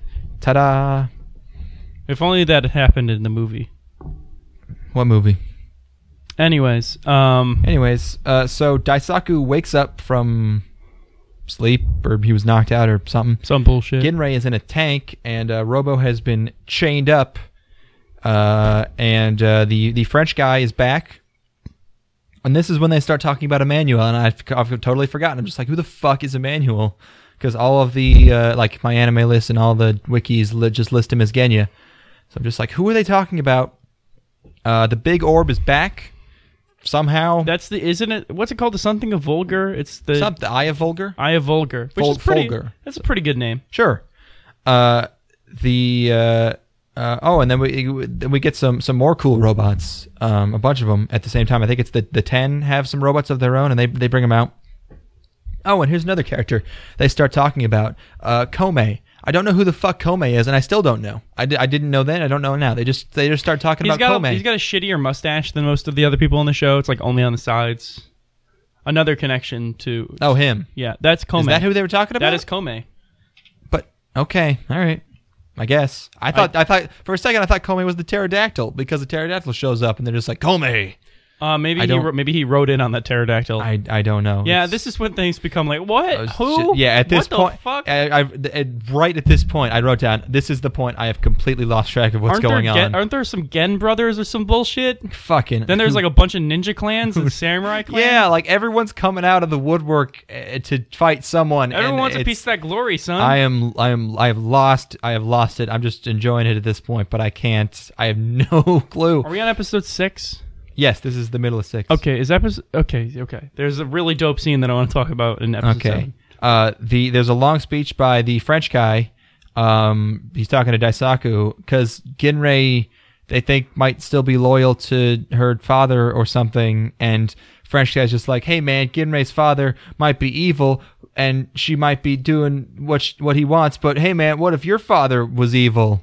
Ta-da! If only that had happened in the movie. What movie? Anyways, um... Anyways, uh, so Daisaku wakes up from sleep, or he was knocked out or something. Some bullshit. Ginrei is in a tank, and uh, Robo has been chained up, uh, and uh, the, the French guy is back. And this is when they start talking about Emmanuel, and I've, I've totally forgotten. I'm just like, who the fuck is Emmanuel? Because all of the, uh, like, my anime list and all the wikis li- just list him as Genya. So I'm just like, who are they talking about? Uh, the big orb is back, somehow. That's the, isn't it, what's it called? The something of Vulgar? It's the... Something, the Eye of Vulgar? Eye of Vulgar. Which Vul- is pretty, Vulgar. That's a pretty good name. Sure. Uh, the... Uh, Uh, oh, and then we then we get some, some more cool robots, um, a bunch of them at the same time. I think it's the, the ten have some robots of their own, and they they bring them out. Oh, and here's another character they start talking about, uh, Kome. I don't know who the fuck Kome is, and I still don't know. I, di- I didn't know then, I don't know now. They just they just start talking He's about got Kome. a, he's got a shittier mustache than most of the other people on the show. It's like only on the sides. Another connection to... Oh, him. Yeah, that's Kome. Is that who they were talking about? That is Kome. But, okay, all right. I guess. I thought I, I thought for a second I thought Kome was the pterodactyl because the pterodactyl shows up and they're just like, Kome. Uh, maybe I he don't- wrote, maybe he wrote in on that pterodactyl. I, I don't know. yeah, It's- this is when things become like, what? uh, Who? shit. Yeah, at this what point, the fuck? I, I, at- right at this point, I wrote down, this is the point I have completely lost track of what's aren't going there on. Gen, aren't there some Gen brothers or some bullshit? Fucking. Then there's like a bunch of ninja clans and samurai clans. Yeah, like everyone's coming out of the woodwork uh, to fight someone. Everyone and wants a it's- piece of that glory, son. I am, I am, I have lost, I have lost it. I'm just enjoying it at this point, but I can't. I have no clue. Are we on episode six? Yes, this is the middle of six. Okay, is episode okay? Okay, there's a really dope scene that I want to talk about in episode Okay. seven. Uh, the there's a long speech by the French guy. Um, he's talking to Daisaku because Ginrei they think might still be loyal to her father or something, and French guy's just like, "Hey man, Ginrei's father might be evil, and she might be doing what sh- what he wants, but hey man, what if your father was evil?"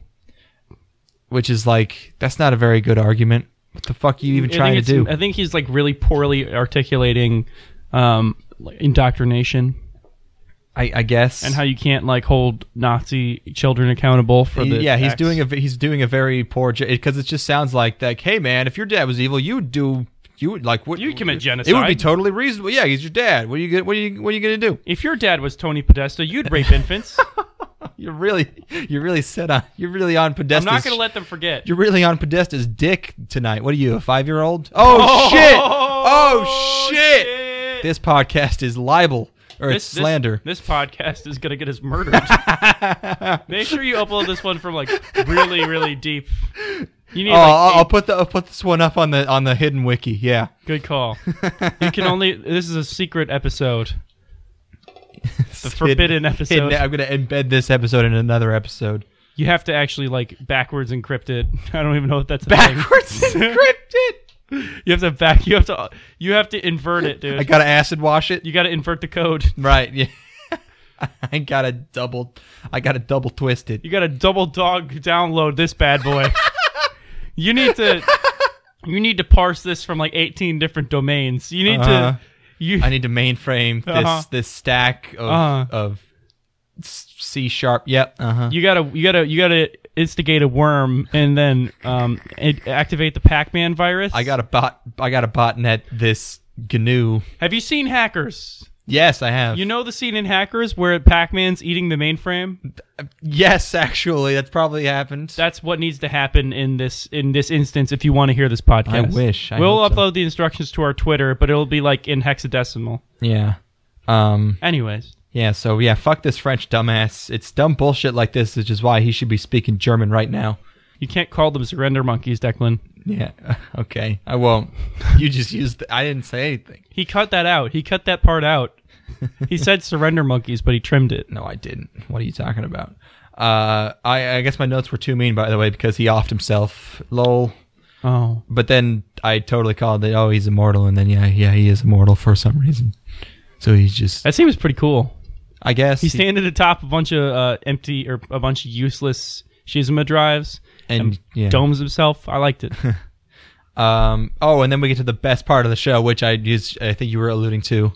Which is like, that's not a very good argument. What the fuck are you even I trying to think do? it's- I think he's like really poorly articulating um, like, indoctrination I, I guess. and how you can't like hold Nazi children accountable for the yeah, he's acts. doing a he's doing a very poor because it just sounds like like, hey man, if your dad was evil, you would do you would like what You'd commit It would be genocide. totally reasonable. Yeah, he's your dad. What are you gonna- what are you what are you gonna do? If your dad was Tony Podesta, you'd rape infants. You're really you're really set on you're really on I'm Podesta's. not going to let them forget. You're really on Podesta's dick tonight. What are you, a five year old? Oh, shit! Oh shit! shit. This podcast is libel or This- it's this- slander. This, podcast is going to get us murdered. Make sure you upload this one from like really, really deep. You need Oh, like I'll, I'll eight- put the I'll put this one up on the on the hidden wiki. Yeah. Good call. You can only. This is a secret episode. The forbidden episode. Hidden- I'm gonna embed this episode in another episode. You have to actually like backwards encrypt it. I don't even know if that's a thing. Backwards encrypted. You have to back. You have to. You have to invert it, dude. I gotta acid wash it. you got to invert the code. Right. Yeah. I gotta double. I gotta double twist it. You got to double dog download this bad boy. You need to. You need to parse this from like eighteen different domains. You need Uh-huh. to. You. I need to mainframe this Uh-huh. this stack of Uh-huh. of C sharp. Yep. Uh huh. You gotta. You gotta. You gotta instigate a worm and then um it, activate the Pac-Man virus. I got a bot. I got a botnet this G N U. Have you seen Hackers? Yes, I have. You know the scene in Hackers where Pac-Man's eating the mainframe? Yes, actually, that's probably happened. That's what needs to happen in this in this instance if you want to hear this podcast. I wish. I we'll hope so. upload the instructions to our Twitter, but it'll be like in hexadecimal. Yeah. Um. Anyways, Yeah. So yeah, fuck this French dumbass. It's dumb bullshit like this, which is why he should be speaking German right now. you can't call them surrender monkeys, Declan. Yeah. Okay. I won't. You just used. The, I didn't say anything. He cut that out. He cut that part out. He said surrender monkeys, but he trimmed it. No, I didn't. What are you talking about? Uh, I I guess my notes were too mean, by the way, because he offed himself. Lol. Oh. But then I totally called it. Oh, he's immortal, and then yeah, yeah, he is immortal for some reason. So he's just. That seems pretty cool. I guess He's he- standing atop a bunch of uh, empty or a bunch of useless Shizuma drives and yeah. domes himself. I liked it. Um. Oh, and then we get to the best part of the show, which I used. I think you were alluding to,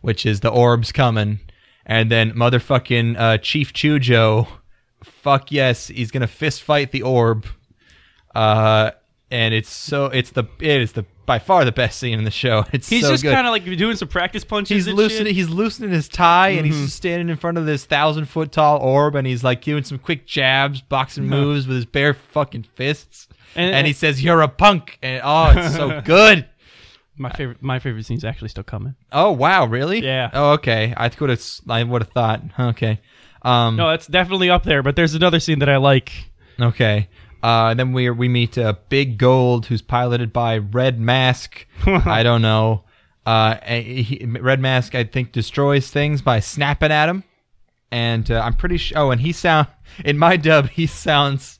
which is the orb's coming, and then motherfucking uh, Chief Chujo, fuck yes, he's gonna fist fight the orb, uh, and it's so it's the it is the by far the best scene in the show. It's He's so just good. kind of like doing some practice punches. He's and loosening. shit. He's loosening his tie, and Mhm. he's just standing in front of this thousand foot tall orb, and he's like doing some quick jabs, boxing moves with his bare fucking fists. And, And- he says, "You're a punk," and oh, it's so good. My favorite, my favorite scene's actually still coming. Oh wow, really? Yeah. Oh okay. I could have. I would have thought. Okay. Um, No, that's definitely up there. But there's another scene that I like. Okay. Uh, and then we we meet uh, Big Gold, who's piloted by Red Mask. I don't know. Uh, and he, Red Mask, I think, destroys things by snapping at him. And uh, I'm pretty sure. Oh, and he sound in my dub. He sounds.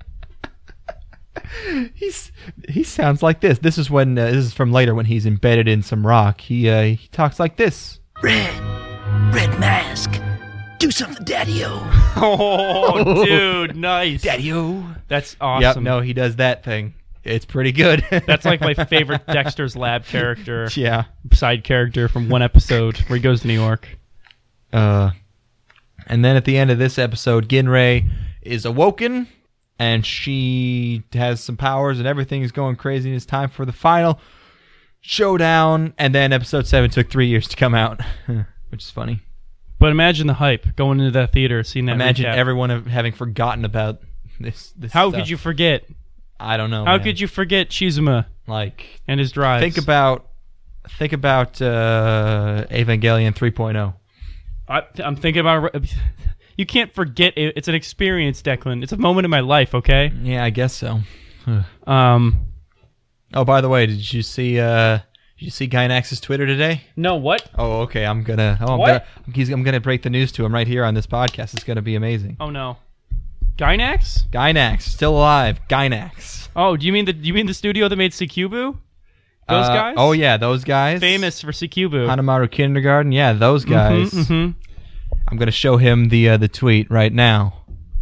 He's he sounds like this. This is when uh, this is from later when he's embedded in some rock. He uh, he talks like this. Red, Red Mask, do something, Daddy-O. Oh, dude, nice. Daddy-O. That's awesome. Yep. No, he does that thing. It's pretty good. That's like my favorite Dexter's Lab character. Yeah. Side character from one episode where he goes to New York. Uh, and then at the end of this episode, Ginrei is awoken, and she has some powers, and everything is going crazy, and it's time for the final showdown. And then episode seven took three years to come out, which is funny. But imagine the hype going into that theater, seeing that. Imagine recap. everyone have- having forgotten about this. this How stuff. could you forget? I don't know. How man. could you forget Shizuma like and his drives? think about think about uh, Evangelion three point oh. I, I'm thinking about. You can't forget it. It's an experience, Declan. It's a moment in my life. Okay. Yeah, I guess so. Um. Oh, by the way, did you see? Uh, did you see Gynax's Twitter today? No. What? Oh, okay. I'm gonna. Oh, I'm What? gonna. He's, I'm gonna break the news to him right here on this podcast. It's gonna be amazing. Oh no. Gynax? Gynax still alive. Gynax. Oh, do you mean the? Do you mean the studio that made Sukubu? Those Uh, guys? Oh yeah, those guys. Famous for Sukubu. Hanamaru Kindergarten. Yeah, those guys. Mhm, mhm. I'm gonna show him the uh, the tweet right now.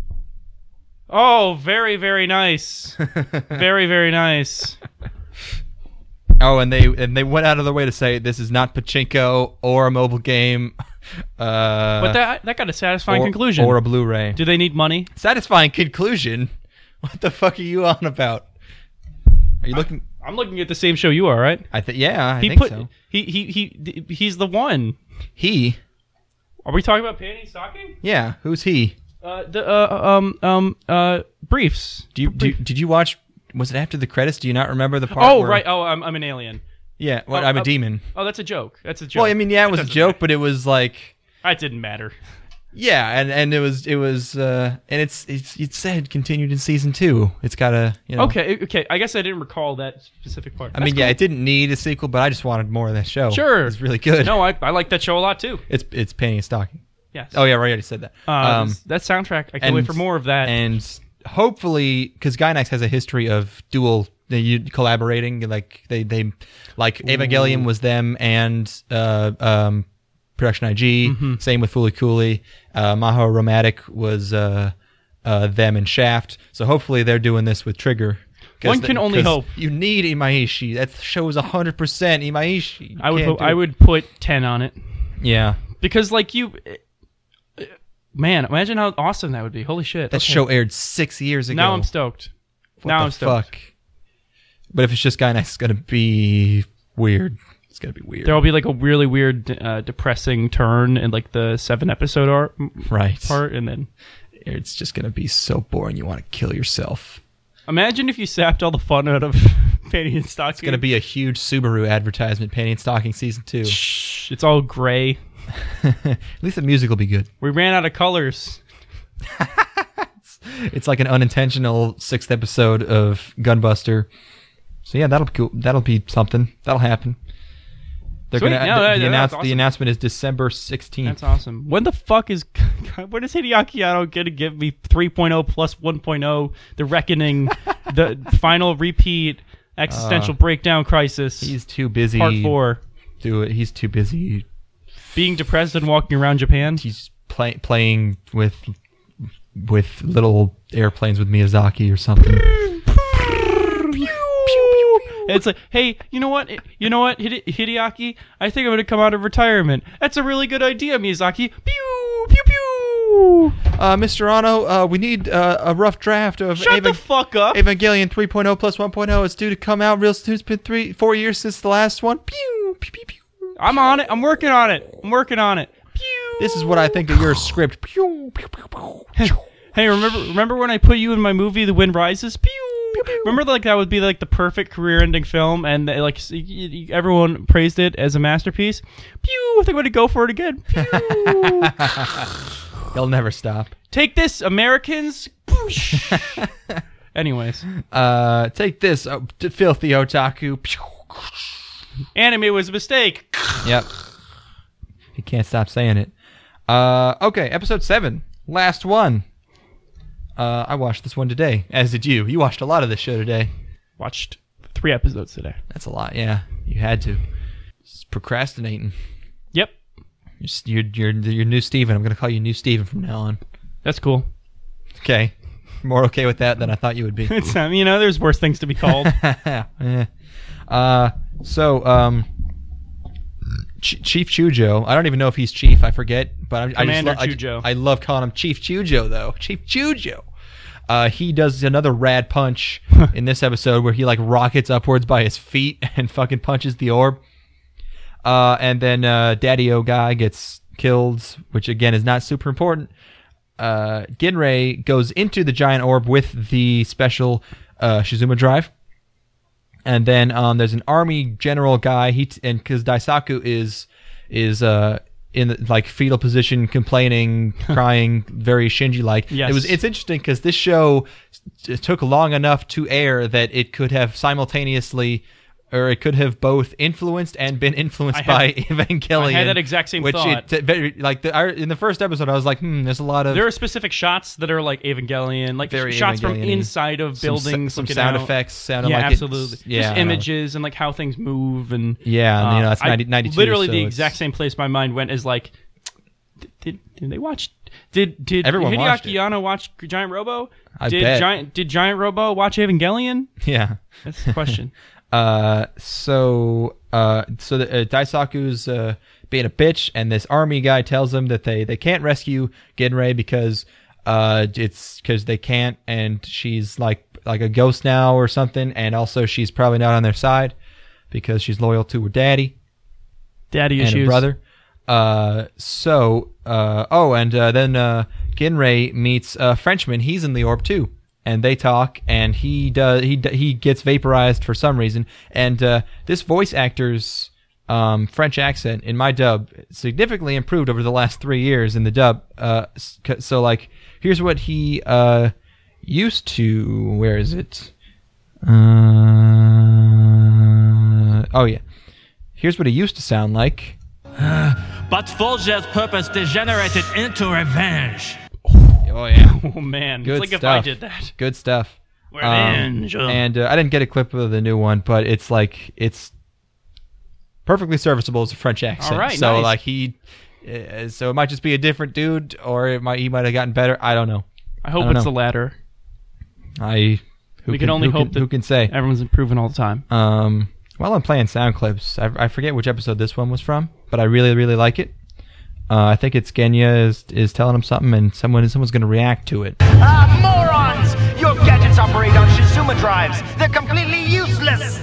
Oh, very, very nice. very, very nice. Oh, and they and they went out of their way to say this is not pachinko or a mobile game. Uh, But that that got a satisfying or, conclusion. or a Blu-ray. Do they need money? Satisfying conclusion. What the fuck are you on about? Are you looking? I'm looking at the same show you are, right? I think yeah, I he think put so. he he he he's the one. He? Are we talking about panty stocking? Yeah, who's he? Uh, the uh um um uh briefs. Do you, do, did you watch? Was it after the credits? Do you not remember the part? Oh where- right. Oh, I'm I'm an alien. Yeah, well, Oh, I'm a uh, demon. Oh, that's a joke. That's a joke. Well, I mean, yeah, it was a doesn't joke, matter. but it was like, That didn't matter. yeah, and, and it was it was, uh, and it's it's it said continued in season two. It's got a you know. Okay, okay. I guess I didn't recall that specific part. I mean, That's yeah, cool. it didn't need a sequel, but I just wanted more of that show. Sure. it's really good. No, I I like that show a lot too. it's it's Penny and Stocking. Yes. Oh yeah, I already said that. Uh, um, that soundtrack. I can't and- wait for more of that. and hopefully, because Gynax has a history of dual they, you, collaborating, like they they like Evangelion was them and uh, um, Production I G. Mm-hmm. Same with Fooly Cooley. Uh, Maho Romatic was uh, uh, them and Shaft. So hopefully they're doing this with Trigger. 'Cause One can the- only 'cause hope. You need Imaishi. That show is one hundred percent Imaishi. You I would can't put, do I it. would put ten on it Yeah. because like you, man, imagine how awesome that would be. Holy shit! That Okay. show aired six years ago. Now I'm stoked. What now the I'm stoked. fuck? But if it's just Gynax, it's gonna be weird. It's gonna be weird. There will be like a really weird, uh, depressing turn in like the seven episode art Right. part, and then It's just gonna be so boring. You want to kill yourself. imagine if you sapped all the fun out of Panty and Stocking. It's gonna be a huge Subaru advertisement. Panty and Stocking season two. Shh, it's all gray. At least the music will be good. We ran out of colors. It's like an unintentional sixth episode of Gunbuster. So yeah, that'll be cool. That'll be something. That'll happen. They're Sweet. gonna No, the, that- the, that's announce, awesome. the announcement is December sixteenth. That's awesome. When the fuck is when is Hideaki Anno gonna give me three point oh plus one point oh, The Reckoning, the final repeat, existential breakdown crisis, He's too busy. part four, Do it. He's too busy. being depressed and walking around Japan? He's play, playing with with little airplanes with Miyazaki or something. And it's like, hey, you know what? You know what, Hide- Hideaki? I think I'm going to come out of retirement. That's a really good idea, Miyazaki. Pew, pew, pew. Uh, Mister Ano, uh, we need uh, a rough draft of Shut the Evan- fuck up. Evangelion three point oh plus one point oh. It's due to come out real soon. It's been three, four years since the last one. Pew, pew, pew, pew. I'm on it. I'm working on it. I'm working on it. Pew. This is what I think of your script. Pew, pew, pew, pew. Hey, remember remember when I put you in my movie The Wind Rises? Pew. Remember, like, that would be like the perfect career-ending film, and like y- y- everyone praised it as a masterpiece. Pew! I think I'm gonna go for it again. Pew! They'll never stop. Take this, Americans. Anyways, Uh, take this, oh, t- filthy otaku. Pew. anime was a mistake. Yep. He can't stop saying it. Uh, okay, episode seven, last one. Uh, I watched this one today, as did you. You watched a lot of this show today. Watched three episodes today. That's a lot, yeah. You had to. Just procrastinating. Yep, You're, you're, you're, you're new Steven. I'm going to call you new Steven from now on. that's cool. Okay. More okay with that than I thought you would be. It's um, you know, there's worse things to be called. Eh. uh, so, um, Ch- Chief Chujo. I don't even know if he's Chief. I forget. But I, I just Commander lo- I, Chujo. I love calling him Chief Chujo, though. Chief Chujo. Uh, he does another rad punch in this episode where he like rockets upwards by his feet and fucking punches the orb. Uh, and then uh, Daddy-O guy gets killed, which again is not super important. Uh, Ginrei goes into the giant orb with the special uh, Shizuma drive. And then um, there's an army general guy. He t- and because Daisaku is is uh, in the, like fetal position, complaining, crying, very Shinji like. Yes. It was. It's interesting because this show it took long enough to air that it could have simultaneously. Or it could have both influenced and been influenced I by had- Evangelion. I had that exact same which thought. It, very, like the, I, in the first episode, I was like, hmm, there's a lot of There are specific shots that are like Evangelion, like Very shots from Evangelion-y. inside of some, buildings, some looking sound out. effects sounded Yeah, like absolutely. It's, yeah, Just I know. images and like how things move and Yeah, and, you know, that's I- ninety, ninety-two. Literally, so the it's- exact same place my mind went is like, did did they watch? Did did Everyone watched Hideaki it. Anno watch Giant Robo? I did bet. Giant did Giant Robo watch Evangelion? Yeah. That's the question. Uh, so, uh, so the, uh, Daisaku's uh, being a bitch, and this army guy tells him that they, they can't rescue Ginrei because uh, it's because they can't, and she's like like a ghost now or something, and also she's probably not on their side because she's loyal to her daddy Daddy and issues. her brother. Uh, so, uh, oh, and uh, then uh, Ginrei meets a Frenchman. He's in the orb too. And they talk, and he does. He he gets vaporized for some reason. And uh, this voice actor's um, French accent in my dub significantly improved over the last three years in the dub. Uh, so like, here's what he uh, used to. Where is it? Uh, oh yeah, here's what he used to sound like. But Volger's purpose degenerated into revenge. Oh yeah. Oh man, Good it's like stuff. if I did that. Good stuff. Revenge. Um, and uh, I didn't get a clip of the new one, but it's like it's perfectly serviceable as a French accent. All right, so nice. like he, uh, so it might just be a different dude, or it might he might have gotten better. I don't know. I hope I don't it's know. the latter. I who We can only who hope can, that who can say. Everyone's improving all the time. Um, while I'm playing sound clips, I, I forget which episode this one was from, but I really really like it. Uh, I think it's Genya is is telling him something, and someone someone's going to react to it. Ah, morons! Your gadgets operate on Shizuma drives. They're completely useless.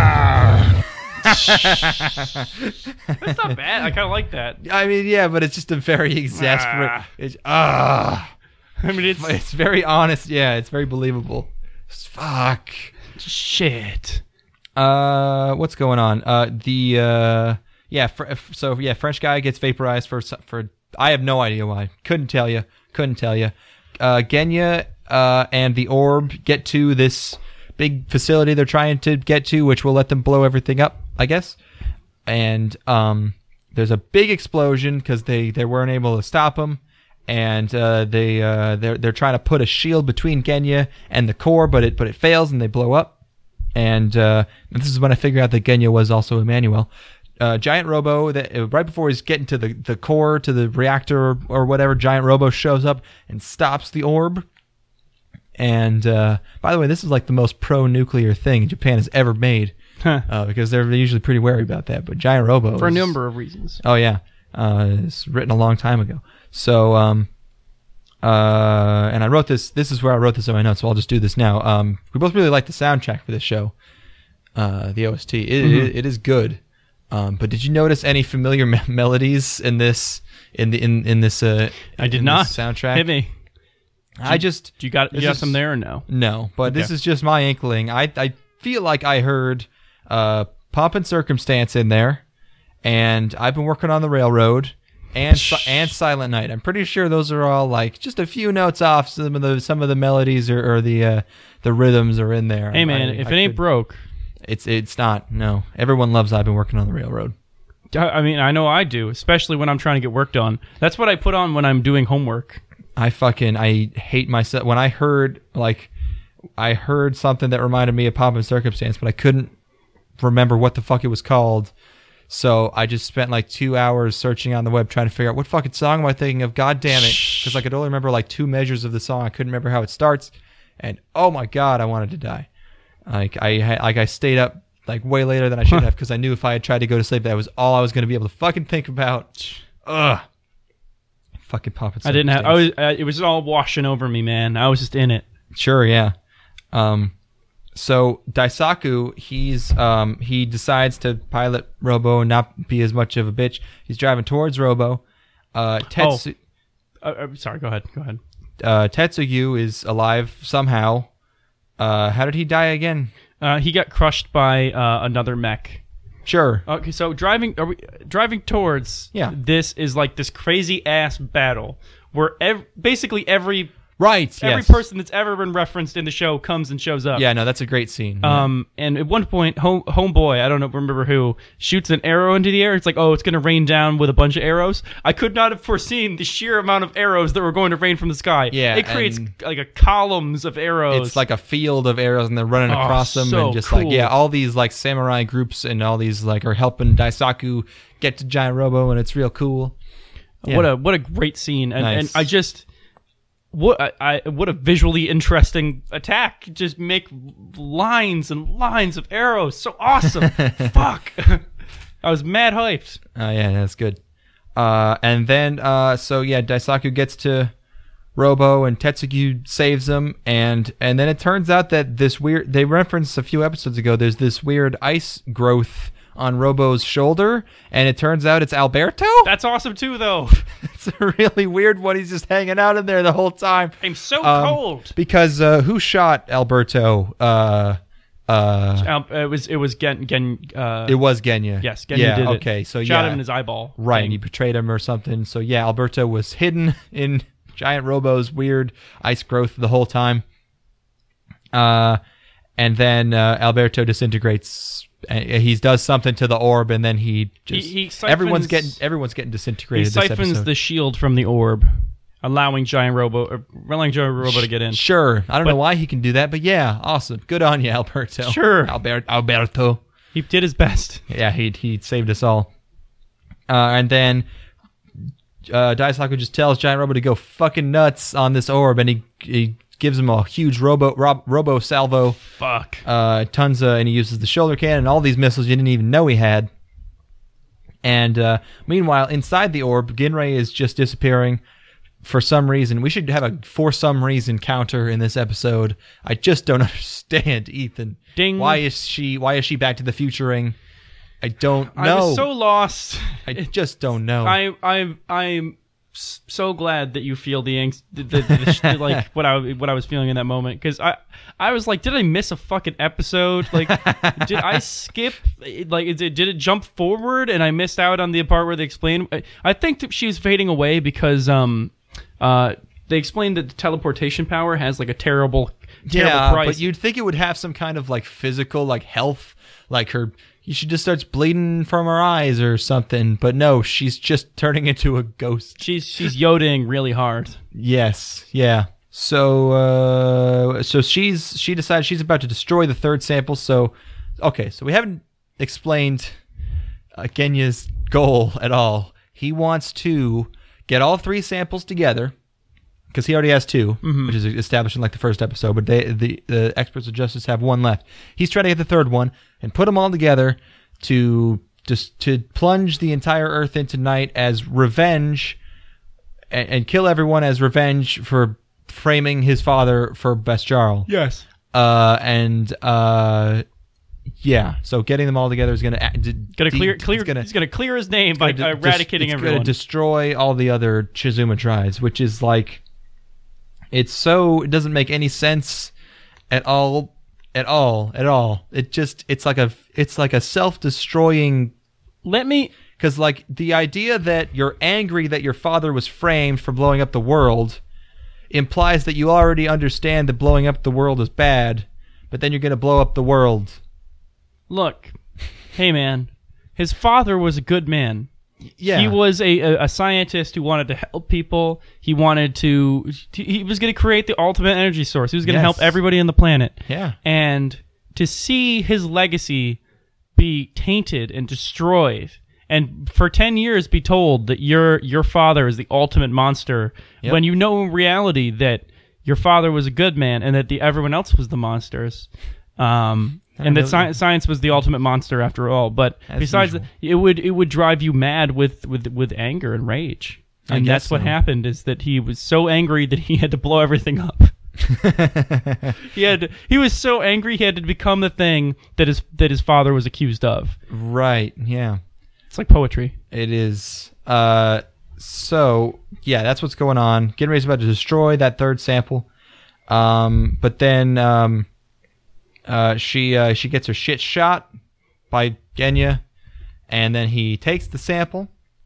That's not bad. I kind of like that. I mean, yeah, but it's just a very exasperating. Ah. It's ah. I mean, it's It's very honest. Yeah, it's very believable. Fuck. shit. Uh, what's going on? Uh, the uh, yeah. Fr- so yeah, French guy gets vaporized for for. I have no idea why. Couldn't tell you. Couldn't tell you. Uh, Genya uh and the orb get to this big facility they're trying to get to, which will let them blow everything up, I guess. And um, there's a big explosion because they, they weren't able to stop them, and uh, they uh, they're they're trying to put a shield between Genya and the core, but it but it fails and they blow up. And uh, this is when I figure out that Genya was also Emmanuel. Uh, Giant Robo, that uh, right before he's getting to the, the core, to the reactor or, or whatever, Giant Robo shows up and stops the orb. And uh, by the way, this is like the most pro-nuclear thing Japan has ever made. uh, because they're usually pretty wary about that. But Giant Robo For is, a number of reasons. Oh yeah, uh, it's written a long time ago. So, um, uh, and I wrote this. This is where I wrote this in my notes. So I'll just do this now. Um, we both really like the soundtrack for this show. Uh, the O S T. It, Mm-hmm. it, it is good. Um, but did you notice any familiar me- melodies in this in the in in this? Uh, I did in not. this soundtrack. Hit me. I just. Do you got? Do this you have is- some there or no? No, but this Okay. is just my inkling. I I feel like I heard uh, Pomp and Circumstance in there, and I've been working on the railroad, and Si- and Silent Night. I'm pretty sure those are all like just a few notes off. Some of the some of the melodies or, or the uh, the rhythms are in there. Hey man, I- if I it ain't could- broke, it's it's not. No, everyone loves I've been working on the railroad. I I mean, I know I do, especially when I'm trying to get work done. That's what I put on when I'm doing homework. I fucking I hate myself when I heard like I heard something that reminded me of Pomp and Circumstance, but I couldn't remember what the fuck it was called. So I just spent like two hours searching on the web trying to figure out what fucking song am I thinking of. God damn it, because I could only remember like two measures of the song. I couldn't remember how it starts, and oh my god, I wanted to die. Like I had, like I stayed up like way later than I should have because I knew if I had tried to go to sleep, that was all I was going to be able to fucking think about. Ugh. Fucking Pomp and I didn't have. Circumstance. I was. Uh, it was all washing over me, man. I was just in it. Sure, yeah. Um, so Daisaku, he's um, he decides to pilot Robo and not be as much of a bitch. He's driving towards Robo. Uh, Tetsu, Uh, uh, sorry. Go ahead. Go ahead. uh, Tetsuyu is alive somehow. Uh, how did he die again? Uh, he got crushed by uh, another mech. Sure. Okay, so driving are we, driving towards Yeah. this is like this crazy ass battle where ev- basically every Right. every yes. person that's ever been referenced in the show comes and shows up. Yeah, no, that's a great scene. Yeah. Um, and at one point, home homeboy, I don't know, remember who, shoots an arrow into the air. It's like, oh, it's going to rain down with a bunch of arrows. I could not have foreseen the sheer amount of arrows that were going to rain from the sky. Yeah, it creates and like a columns of arrows. It's like a field of arrows, and they're running Oh, across them, so and just cool. like yeah, all these like samurai groups and all these like are helping Daisaku get to Giant Robo, and it's real cool. Yeah. What a what a great scene, and, Nice. and I just what I, I what a visually interesting attack. Just make lines and lines of arrows, so awesome. Fuck, I was mad hyped. Oh yeah, that's good. Uh, and then uh, so yeah, Daisaku gets to Robo, and Tetsuyu saves him, and and then it turns out that this weird they referenced a few episodes ago. There's this weird ice growth on Robo's shoulder, and it turns out it's Alberto. That's awesome too, though. It's a really weird one. He's just hanging out in there the whole time. I'm so Um, cold. Because uh, who shot Alberto? Uh, uh, Um, it was it was Gen Gen. Uh, it was Genya. yes, Genya yeah, did it. okay, so shot yeah. him in his eyeball. Right, thing. and he betrayed him or something. So yeah, Alberto was hidden in Giant Robo's weird ice growth the whole time. Uh, and then uh, Alberto disintegrates. Uh, he does something to the orb, and then he just He- he siphons- everyone's getting everyone's getting He disintegrated. this siphons episode. the shield from the orb, allowing Giant Robo, or allowing Giant Robo to get in. Sure, I don't But- know why he can do that, but yeah, awesome. Good on you, Alberto. Sure. Albert Alberto. He did his best. Yeah, he he saved us all. Uh, and then uh, Daisaku just tells Giant Robo to go fucking nuts on this orb, and he he gives him a huge robo rob, robo salvo. Fuck. Uh, tons of, and he uses the shoulder cannon and all these missiles you didn't even know he had. And uh, meanwhile, inside the orb, Ginrei is just disappearing for some reason. We should have a for some reason counter in this episode. I just don't understand, Ethan. Ding. Why is she? Why is she Back to the Futuring? I don't know. I was so lost. I just don't know. I I I'm s- so glad that you feel the angst, the, the, the, the like what I what I was feeling in that moment, because I I was like, did I miss a fucking episode? Like, did I skip? Like, is it, did it jump forward and I missed out on the part where they explained? I, I think that she was fading away because um uh they explained that the teleportation power has like a terrible terrible yeah, price. but you'd think it would have some kind of like physical, like health, like her. She just starts bleeding from her eyes or something. But no, she's just turning into a ghost. she's she's yodeling really hard. Yes, yeah. So, uh, so she's she decides she's about to destroy the third sample. So, okay, so we haven't explained uh, Genya's goal at all. He wants to get all three samples together because he already has two, Mm-hmm. which is established in like the first episode. But they, the the experts of justice have one left. He's trying to get the third one, and put them all together to just to plunge the entire Earth into night as revenge, and, and kill everyone as revenge for framing his father for Bestial. Yes. Uh, and uh, yeah. So getting them all together is gonna d- Gonna d- clear, clear. It's gonna, he's gonna clear his name by gonna de- eradicating it's everyone. gonna destroy all the other Shizuma tribes, which is like, it's so it doesn't make any sense at all. At all, at all. It just, it's like a, it's like a self-destroying. Let me, because like the idea that you're angry that your father was framed for blowing up the world implies that you already understand that blowing up the world is bad, but then you're gonna blow up the world. look, hey man, his father was a good man. Yeah. He was a, a, a scientist who wanted to help people. He wanted to... He was going to create the ultimate energy source. He was going to Yes. help everybody on the planet. Yeah. And to see his legacy be tainted and destroyed, and for ten years be told that your your father is the ultimate monster, Yep. when you know in reality that your father was a good man and that the everyone else was the monsters. Um... And that really- sci- science was the ultimate monster after all. But As besides, usual. that, it would it would drive you mad with, with, with anger and rage. I And guess that's what so. happened, is that he was so angry that he had to blow everything up. he had to, he was so angry he had to become the thing that his that his father was accused of. Right. Yeah. It's like poetry. It is. Uh. So yeah, that's what's going on. Getting ready about to destroy that third sample. Um. But then um. Uh, she uh, she gets her shit shot by Genya, and then he takes the sample,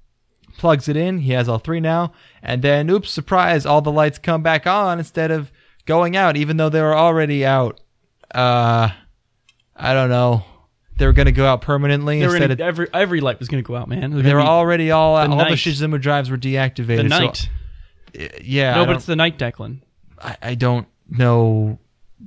plugs it in. He has all three now, and then oops, surprise! All the lights come back on instead of going out, even though they were already out. Uh, I don't know. They were going to go out permanently They were instead gonna, of. every every light was going to go out, man. It was They gonna were be already all the all night. the Shizuma drives were deactivated. the night. So, uh, yeah, no, I but don't- it's the night, Declan. I, I don't know.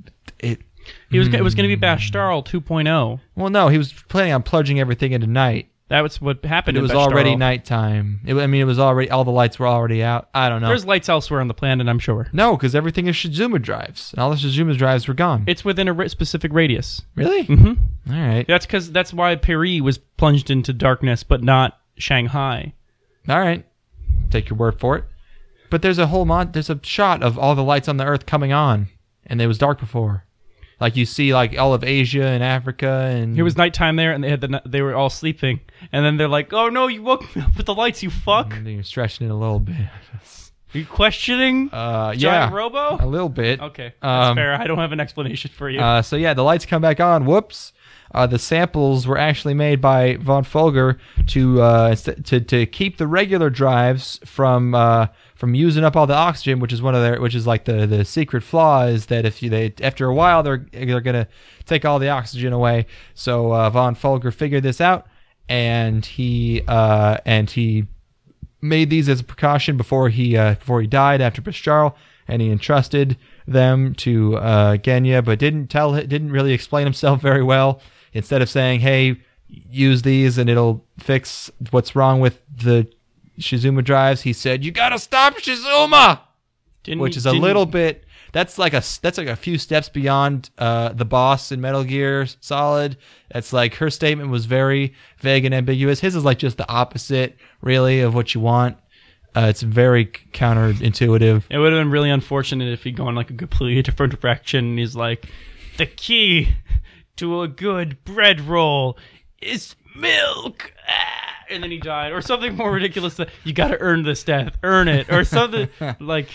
It. He was it was going to be Bashtarl two point oh. Well, no, he was planning on plunging everything into night. That was what happened. It in was Bashtarl. already nighttime. It, I mean, it was already all the lights were already out. I don't know. There's lights elsewhere on the planet, I'm sure. No, because everything is Shizuma drives, and all the Shizuma drives were gone. It's within a ri- specific radius. Really? Mm-hmm. All right. That's because that's why Paris was plunged into darkness, but not Shanghai. All right. Take your word for it. But there's a whole mon- there's a shot of all the lights on the Earth coming on, and it was dark before. Like you see, like all of Asia and Africa, and It was nighttime there, and they had the ni- they were all sleeping, and then they're like, "Oh no, you woke me up with the lights, you fuck!" And you're stretching it a little bit. Are you questioning Uh, yeah, Giant Robo? a little bit. Okay, that's Um, fair. I don't have an explanation for you. Uh, so yeah, the lights come back on. Whoops. Uh, the samples were actually made by von Folger to uh, st- to to keep the regular drives from uh, from using up all the oxygen, which is one of their which is like the, the secret flaw is that if you they after a while they're they're gonna take all the oxygen away. So uh, von Folger figured this out, and he uh, and he made these as a precaution before he uh, before he died after Bashar, and he entrusted them to uh, Genya, but didn't tell didn't really explain himself very well. Instead of saying, "Hey, use these and it'll fix what's wrong with the Shizuma drives," he said, "You gotta stop Shizuma," Didn't which he- is a didn't- little bit. That's like a that's like a few steps beyond uh, the boss in Metal Gear Solid. That's like her statement was very vague and ambiguous. His is like just the opposite, really, of what you want. Uh, it's very counterintuitive. It would have been really unfortunate if he'd gone like a completely different direction. And he's like, "The key to a good bread roll is milk," ah, and then he died, or something more ridiculous. That you got to earn this death, earn it, or something like.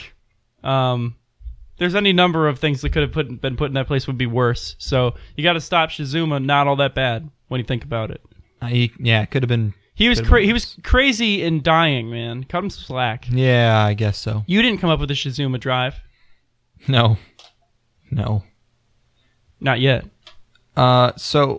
Um, there's any number of things that could have put, been put in that place would be worse. So you got to stop Shizuma. Not all that bad when you think about it. Uh, he, yeah, it could have been. He was could've cra- been he was crazy and dying, man. Cut him some slack. Yeah, I guess so. You didn't come up with the Shizuma drive. No, no. Not yet. Uh, so,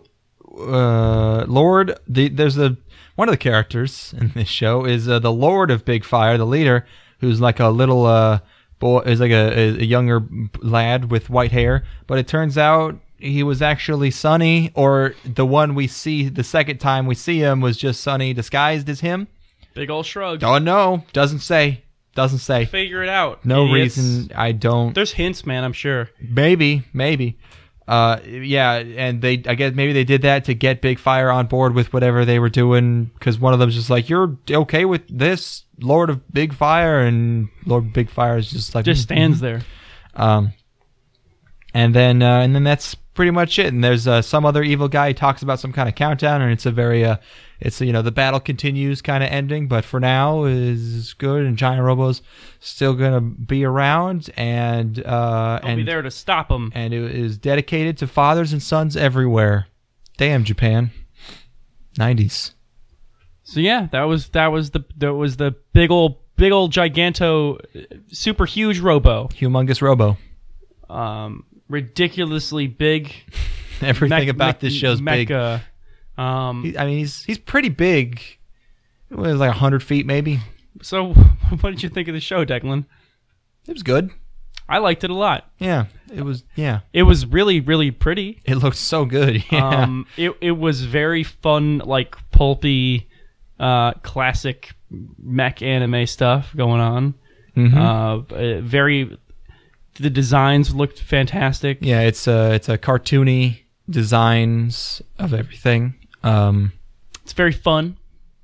uh, Lord, the there's the one of the characters in this show is uh, the Lord of Big Fire, the leader, who's like a little uh boy, is like a, a younger lad with white hair. But it turns out he was actually Sonny, or the one we see the second time we see him was just Sonny disguised as him. Big old shrug. Don't know. Doesn't say. Doesn't say. Figure it out. No idiots. reason. I don't. There's hints, man. I'm sure. Maybe, maybe. Uh, yeah, and they, I guess maybe they did that to get Big Fire on board with whatever they were doing, because one of them's just like, "You're okay with this, Lord of Big Fire," and Lord Big Fire is just like just stands mm-hmm. there. Um, and then uh, and then that's pretty much it. And there's uh, some other evil guy who talks about some kind of countdown, and it's a very uh, it's you know the battle continues kind of ending, but for now is good, and Giant Robo's still gonna be around, and uh, I'll and be there to stop them. And it is dedicated to fathers and sons everywhere. Damn, Japan, nineties. So yeah, that was that was the that was the big old big old giganto, super huge Robo, humongous Robo, um, ridiculously big. Everything mech, about mech, this show's mecha. big. Um, he, I mean, he's he's pretty big. It was like a hundred feet, maybe. So, what did you think of the show, Declan? It was good. I liked it a lot. Yeah, it was. Yeah, it was really, really pretty. It looked so good. Yeah. Um, it it was very fun, like pulpy, uh, classic mech anime stuff going on. Mm-hmm. Uh, very. The designs looked fantastic. Yeah, it's a it's a cartoony designs of everything. Um, it's very fun.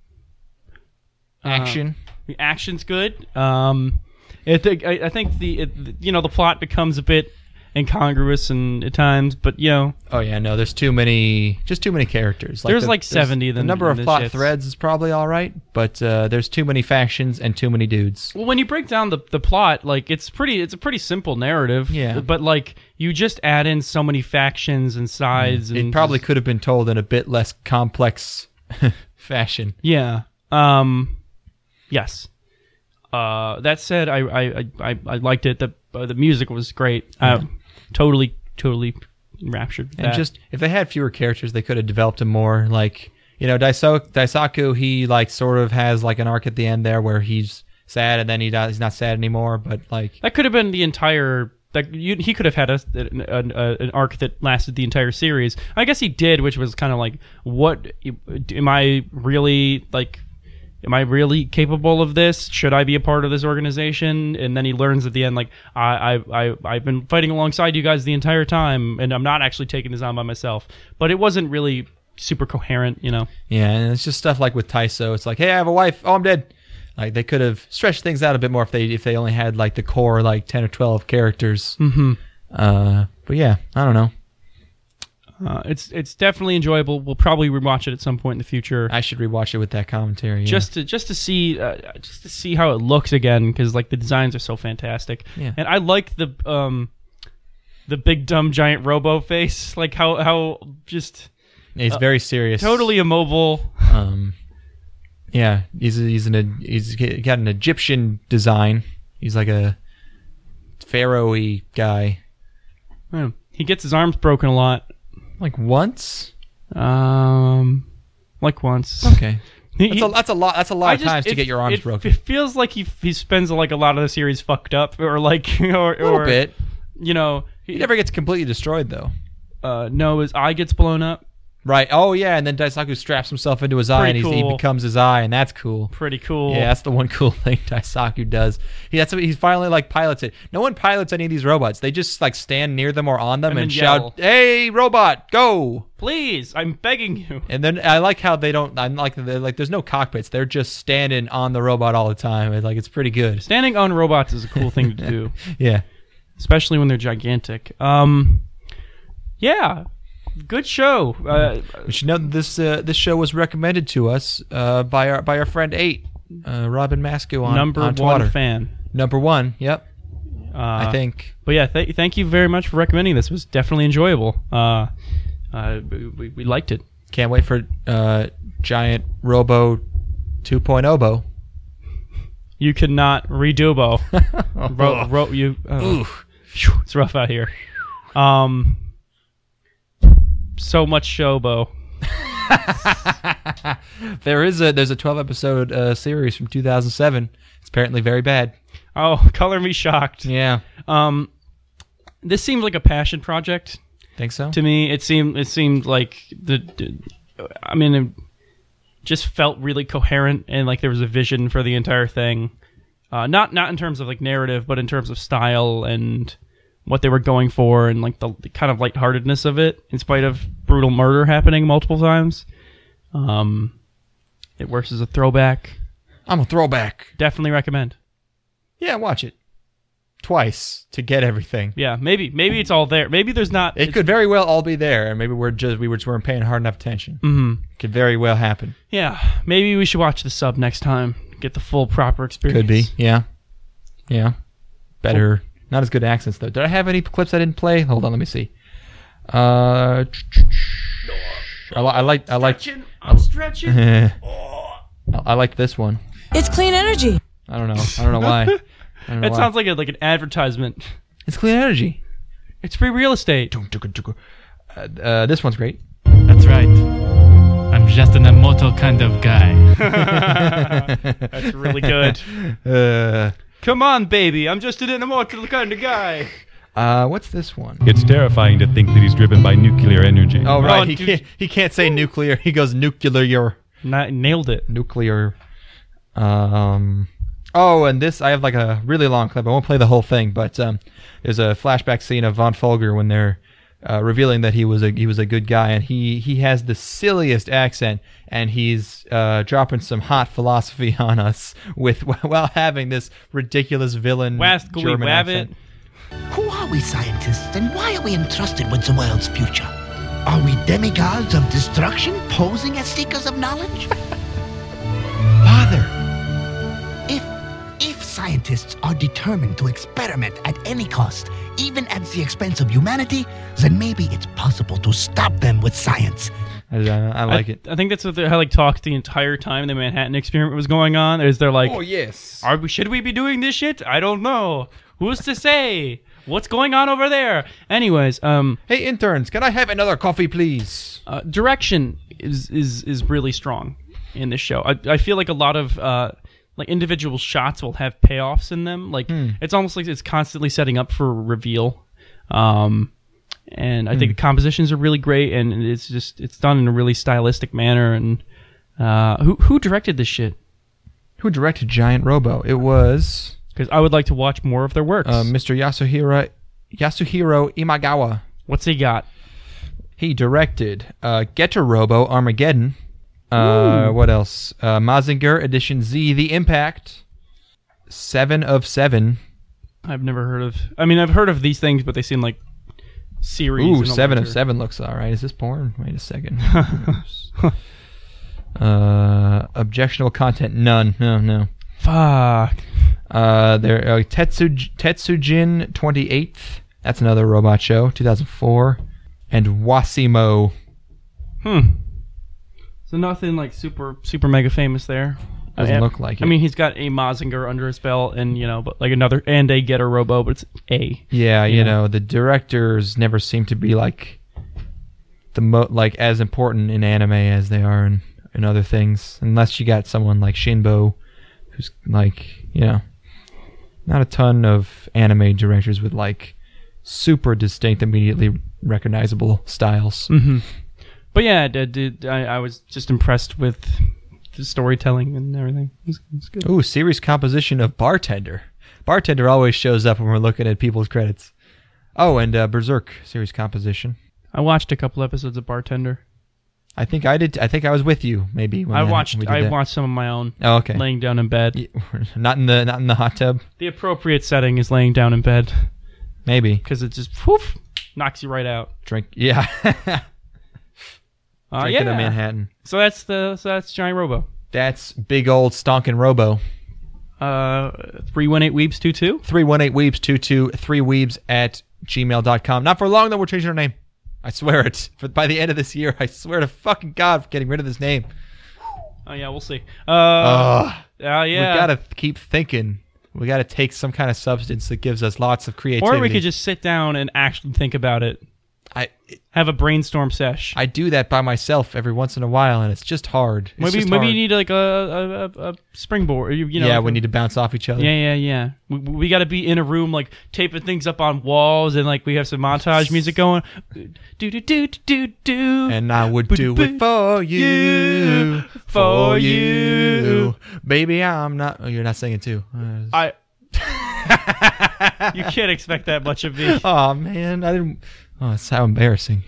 Action. Uh, the action's good. Um, it, I, I think the it, you know the plot becomes a bit incongruous and at times, but you know. Oh yeah, no, there's too many, just too many characters. Like there's the, like seventy. The number of plot threads is probably all right, but uh, there's too many factions and too many dudes. Well, when you break down the the plot, like it's pretty, it's a pretty simple narrative. Yeah. But like you just add in so many factions and sides. Mm. And it probably just, could have been told in a bit less complex fashion. Yeah. Um. Yes. Uh. That said, I I I, I liked it. The uh, the music was great. Yeah. I, Totally, totally enraptured. With and that. just if they had fewer characters, they could have developed him more. Like you know, Daiso- Daisaku, he like sort of has like an arc at the end there where he's sad and then he does, he's not sad anymore. But like that could have been the entire. Like you, he could have had a, an, a, an arc that lasted the entire series. I guess he did, which was kind of like, what am I really like? Am I really capable of this? Should I be a part of this organization? And then he learns at the end, like, I, I, I, I've been fighting alongside you guys the entire time, and I'm not actually taking this on by myself. But it wasn't really super coherent, you know? Yeah, and it's just stuff like with Taiso. It's like, hey, I have a wife. Oh, I'm dead. Like, they could have stretched things out a bit more if they if they only had, like, the core, like, ten or twelve characters. Mm-hmm. Uh, but yeah, I don't know. Uh, it's it's definitely enjoyable. We'll probably rewatch it at some point in the future. I should rewatch it with that commentary. Yeah. Just to just to see uh, just to see how it looks again, because like the designs are so fantastic. Yeah. And I like the um the big dumb giant Robo face, like how how just yeah, he's uh, very serious, totally immobile. Um, yeah, he's he's an he's got an Egyptian design. He's like a pharaoh-y guy. Yeah. He gets his arms broken a lot. Like once? Um, like once. Okay. That's a, that's a lot. That's a lot I of just, times it, to get your arms it, broken. It feels like he he spends like a lot of the series fucked up, or like or, a little or, bit. You know, he, he never gets completely destroyed though. Uh, no, his eye gets blown up. Right. Oh yeah, and then Daisaku straps himself into his eye, Pretty and he's, cool. he becomes his eye, and that's cool. Pretty cool. Yeah, that's the one cool thing Daisaku does. He that's what, he's finally like pilots it. No one pilots any of these robots. They just like stand near them or on them and, and, and shout, "Hey, robot, go!" Please, I'm begging you. And then I like how they don't. I'm like like there's no cockpits. They're just standing on the robot all the time. It's like it's pretty good. Standing on robots is a cool thing to do. Yeah, especially when they're gigantic. Um, yeah. Good show. Uh, we should know that this uh, this show was recommended to us uh, by our by our friend Eight, uh, Robin Masco on number on one Twitter. fan. Number one. Yep. Uh, I think. But yeah, th- thank you very much for recommending this. It was definitely enjoyable. Uh, uh, we, we liked it. Can't wait for uh, Giant Robo two point oh Bo. You cannot redo Bo. ro- ro- you. Uh, it's rough out here. Um. So much showbo. there is a there's a twelve episode uh, series from two thousand seven. It's apparently very bad. Oh, color me shocked. Yeah. Um, this seemed like a passion project. Think so? To me, it seemed it seemed like the. the I mean, it just felt really coherent and like there was a vision for the entire thing. Uh, not not in terms of like narrative, but in terms of style and what they were going for and like the, the kind of lightheartedness of it, in spite of brutal murder happening multiple times. Um, it works as a throwback. I'm a throwback. Definitely recommend. Yeah, watch it twice to get everything. Yeah, maybe maybe it's all there. Maybe there's not. It could very well all be there, and maybe we're just we were just weren't paying hard enough attention. Mm-hmm. Could very well happen. Yeah, maybe we should watch the sub next time. Get the full proper experience. Could be. Yeah, yeah. Better. Not as good accents though. Did I have any clips I didn't play? Hold on, let me see. Uh, I, li- I like. I like. I'm stretching. I, I like this one. It's clean energy. I don't know. I don't know why. I don't know It why. sounds like a, like an advertisement. It's clean energy. It's free real estate. Uh, uh, this one's great. That's right. I'm just an immortal kind of guy. That's really good. Uh, Come on, baby. I'm just an immortal kind of guy. uh, what's this one? It's terrifying to think that he's driven by nuclear energy. Oh right, Oh, he dude. can't. He can't say nuclear. He goes nuclear. Not, nailed it. Nuclear. Um. Oh, and this I have like a really long clip. I won't play the whole thing, but um, there's a flashback scene of Von Folger when they're uh, revealing that he was a he was a good guy, and he he has the silliest accent, and he's uh, dropping some hot philosophy on us with while having this ridiculous villain Wascally German Wabbit. accent. Who are we scientists, and why are we entrusted with the world's future? Are we demigods of destruction posing as seekers of knowledge? Father, if if scientists are determined to experiment at any cost, even at the expense of humanity, then maybe it's possible to stop them with science. I, I like I, it. I think that's what they how like talked the entire time the Manhattan experiment was going on. Is they're like, Oh yes. are we, should we be doing this shit? I don't know. Who's to say? What's going on over there? Anyways, um, Hey interns, can I have another coffee, please? uh, direction is is is really strong in this show. I I feel like a lot of uh like individual shots will have payoffs in them. Like it's almost like it's constantly setting up for a reveal. Um, and I think the compositions are really great, and it's just it's done in a really stylistic manner. And uh, who who directed this shit? Who directed Giant Robo? It was Because I would like to watch more of their works. uh, Mister Yasuhiro Yasuhiro Imagawa. What's he got? He directed uh, Getter Robo Armageddon. Uh, what else? Uh, Mazinger Edition Z, The Impact. Seven of Seven. I've never heard of. I mean, I've heard of these things, but they seem like series. Ooh, in a Seven of larger- Seven looks all right. Is this porn? Wait a second. uh, objectionable content? None. No, no. Fuck. Uh, there. Uh, Tetsuj- Tetsujin twenty-eighth. That's another robot show. two thousand four. And Wasimo. Hmm. So nothing like super super mega famous there. Doesn't I, look like I it. mean, he's got a Mazinger under his belt, and you know, but like another and a Getter Robo, but it's a. Yeah, you know, the directors never seem to be like the mo- like as important in anime as they are in, in other things, unless you got someone like Shinbo, who's like, you know, not a ton of anime directors with like super distinct, immediately recognizable styles. Mm-hmm. But yeah, I, did, I, I was just impressed with the storytelling and everything. It's, it's good. Ooh, series composition of Bartender. Bartender always shows up when we're looking at people's credits. Oh, and uh, Berserk series composition. I watched a couple episodes of Bartender. I think I did. I think I was with you. Maybe when I that- watched. when we did I that. watched some of my own. Oh, okay. Laying down in bed. Yeah, not in the not in the hot tub. The appropriate setting is laying down in bed Maybe because it just woof, knocks you right out. drink. Yeah, Uh, drinking yeah. a Manhattan. So that's the so that's Giant Robo. That's big old stonking Robo. Uh, three one eight Weebs two two. Three one eight Weebs two two three Weebs at gmail dot com. Not for long though. We're changing our name. I swear it. But by the end of this year, I swear to fucking God, for getting rid of this name. Oh yeah, we'll see. Uh, Ugh. uh yeah. We gotta keep thinking. We gotta take some kind of substance that gives us lots of creativity. Or we could just sit down and actually think about it. I have a brainstorm sesh. I do that by myself every once in a while, and it's just hard. It's Maybe just maybe hard. you need like a a, a, a springboard. You, you know, yeah, like we a- need to bounce off each other. Yeah, yeah, yeah. We, we got to be in a room, like taping things up on walls, and like we have some montage music going. Do do do do do. And I would do it for you, for you. baby. I'm not. Oh, you're not singing too. Uh, I. You can't expect that much of me. Oh man, I didn't. Oh, it's how embarrassing.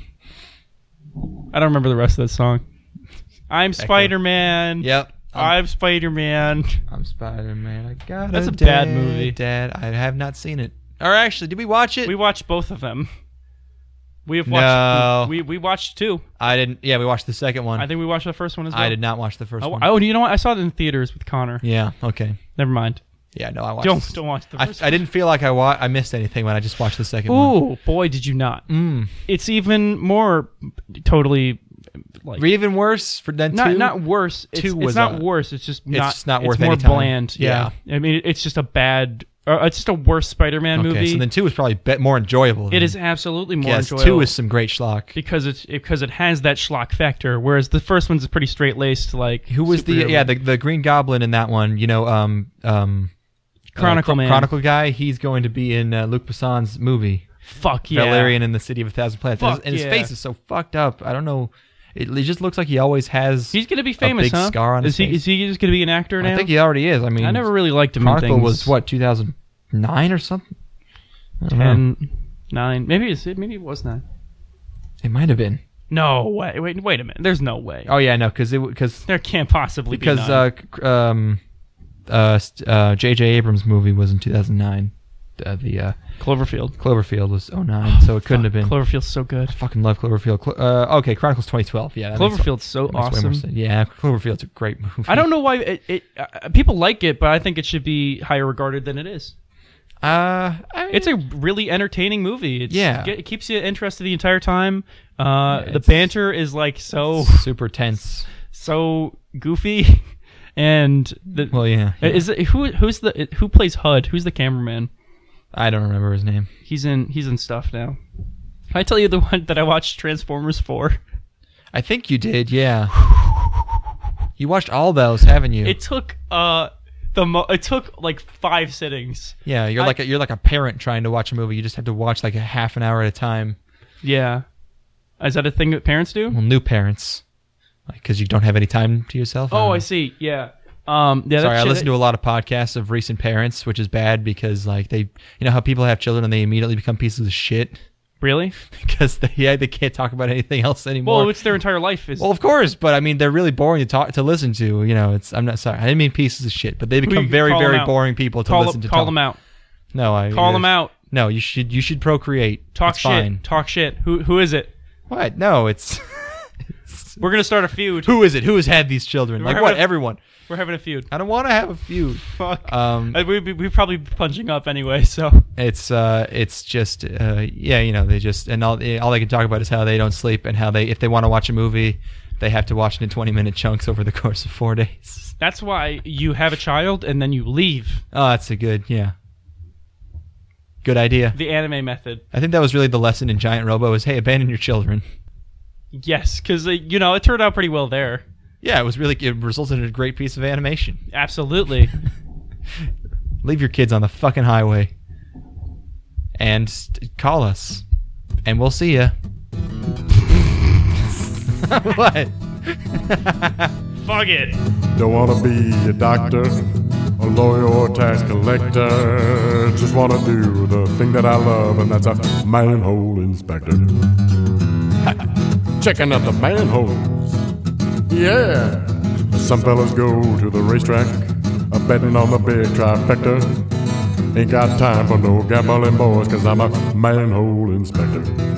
I don't remember the rest of that song. I'm Spider-Man. Yep. I'm, I'm Spider-Man. I'm Spider-Man. I got That's a, a dad, bad movie. Dad, I have not seen it. Or actually, did we watch it? We watched both of them. We have No. watched. We, we watched two. I didn't. Yeah, we watched the second one. I think we watched the first one as well. I did not watch the first oh, one. Oh, you know what? I saw it in theaters with Connor. Yeah. Okay. Never mind. Yeah. No, I watched. Don't this. don't watch the I, first I one. didn't feel like I wa- I missed anything when I just watched the second one. Ooh, boy, did you not? Mm. It's even more totally like even worse for than not two. not worse. It's, Two it's was not a- worse. It's just it's not. just not worth it's more any time. bland. Yeah. I mean, it's just a bad. Or it's just a worse Spider-Man Okay, movie. so then two is probably bet more enjoyable. It then. is absolutely more yes, enjoyable. two is some great schlock. because it's because it has that schlock factor, whereas the first one's pretty straight laced. Like Who was the superhero. yeah the the Green Goblin in that one? You know, um um, Chronicle uh, Man. Chronicle guy. He's going to be in uh, Luc Besson's movie. Fuck yeah, Valerian in the City of a Thousand Planets. Fuck and his, yeah. and his face is so fucked up. I don't know. It, it just looks like he always has. He's gonna be famous, a big huh? scar on is his he face. is he just gonna be an actor now? I think he already is. I mean, I never really liked him. Chronicle in things. was what two thousand nine or something. I don't know. ten, nine, maybe it's maybe it was nine. It might have been. No way. Wait, wait a minute. There's no way. Oh yeah, no, because it because There can't possibly because be nine. uh c- um uh st- uh J J Abrams' movie was in two thousand nine. Uh, the uh, Cloverfield. Cloverfield was oh nine, so it couldn't have been. Cloverfield's so good. I fucking love Cloverfield. Clo- uh, okay, Chronicles twenty twelve. Yeah, that makes- Cloverfield's so that makes way more awesome. sense. Yeah, Cloverfield's a great movie. I don't know why it, it uh, people like it, but I think it should be higher regarded than it is. Uh, I mean, It's a really entertaining movie. It's, Yeah. it keeps you interested the entire time. Uh, Yeah, the it's- banter is like so super tense, so goofy, and the, well, yeah, yeah. is it, who who's the who plays H U D? Who's the cameraman? I don't remember his name. He's in he's in stuff now. Can I tell you the one that I watched Transformers four? I think you did. Yeah, you watched all those, haven't you? It took uh the mo- it took like five sittings. yeah, you're I- like a, you're like a parent trying to watch a movie. You just have to watch like a half an hour at a time. Yeah, is that a thing that parents do? Well, new parents, because you don't have any time to yourself. Oh, don't I know. see. Yeah. Um. Yeah. Sorry, that I shit- listen to a lot of podcasts of recent parents, which is bad because like they, you know how people have children and they immediately become pieces of shit Really? because they yeah they can't talk about anything else anymore. Well, it's their entire life. Is Well, of course, but I mean they're really boring to talk to listen to. You know, it's I'm not sorry. I didn't mean pieces of shit, but they Who become you- very call 'em very out. boring people to call listen to. call talk. them out. No, I Call them out. No, you should you should procreate. Talk It's shit. Fine. Talk shit. Who who is it? What? No, it's We're gonna start a feud. who is it? Who has had these children? We're Like having what? a- Everyone. We're having a feud. I don't want to have a feud. Fuck. Um, Uh, we we we probably be punching up anyway. So It's uh, it's just uh, yeah, you know, they just and all all they can talk about is how they don't sleep and how they if they want to watch a movie, they have to watch it in twenty minute chunks over the course of four days. that's why you have a child and then you leave. Oh, that's a good yeah, good idea. The anime method. I think that was really the lesson in Giant Robo is hey, abandon your children. Yes, because uh, you know it turned out pretty well there. Yeah, it was really it resulted in a great piece of animation. Absolutely. Leave your kids on the fucking highway and st- call us, and we'll see ya. What? Fuck it. Don't wanna be a doctor, a lawyer, or tax collector. Just wanna do the thing that I love, and that's a manhole inspector. Checking out the manholes. Yeah. Some fellas go to the racetrack, a betting on the big trifecta. Ain't got time for no gambling boys, cause I'm a manhole inspector.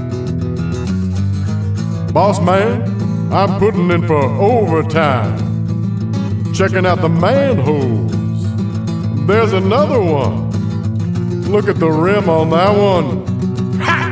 Boss man, I'm putting in for overtime. Checking out the manholes. There's another one. Look at the rim on that one. Ha!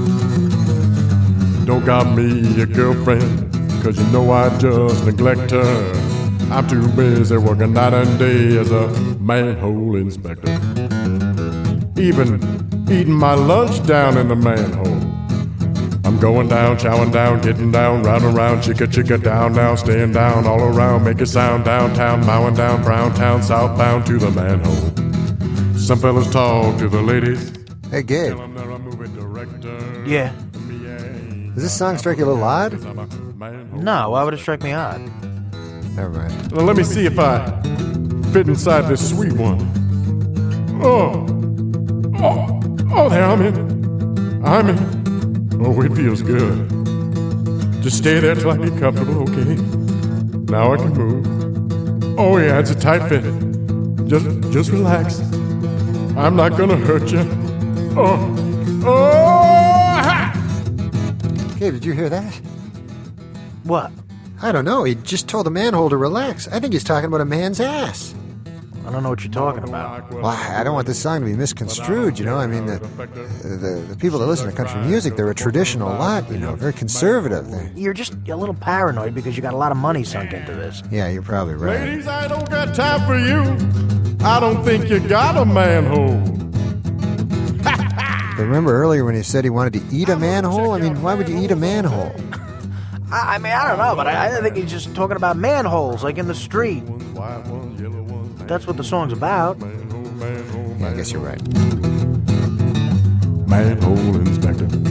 Don't got me a girlfriend, cause you know I just neglect her. I'm too busy working night and day as a manhole inspector. Even eating my lunch down in the manhole. I'm going down, chowing down, getting down, round and round, chicka chicka, down, down, staying down, all around, make a sound, downtown, mowing down, Brown Town, southbound to the manhole. Some fellas talk to the ladies. Hey, Gabe. Tell 'em they're a movie director. Yeah. Does this song strike you a little odd? No, why would it strike me odd? Never mind. Well, let me see if I fit inside this sweet one. Oh, Oh, oh, there, I'm in. I'm in. Oh, it feels good. Just stay there till I get comfortable, okay? Now I can move. Oh, yeah, it's a tight fit. Just, just relax. I'm not gonna hurt you. Oh, oh, ha! Hey, did you hear that? What? I don't know. He just told the manhole to relax. I think he's talking about a man's ass. I don't know what you're talking about. Well, I don't want this song to be misconstrued, you know? I mean, the, the, the people that listen to country music, they're a traditional lot, you know, very conservative. They're... You're just a little paranoid because you got a lot of money sunk into this. Yeah, you're probably right. Ladies, I don't got time for you. I don't think you got a manhole. But remember earlier when he said he wanted to eat a manhole? I mean, why would you eat a manhole? I, I mean, I don't know, but I, I think he's just talking about manholes, like in the street. That's what the song's about. Yeah, I guess you're right. Manhole inspector.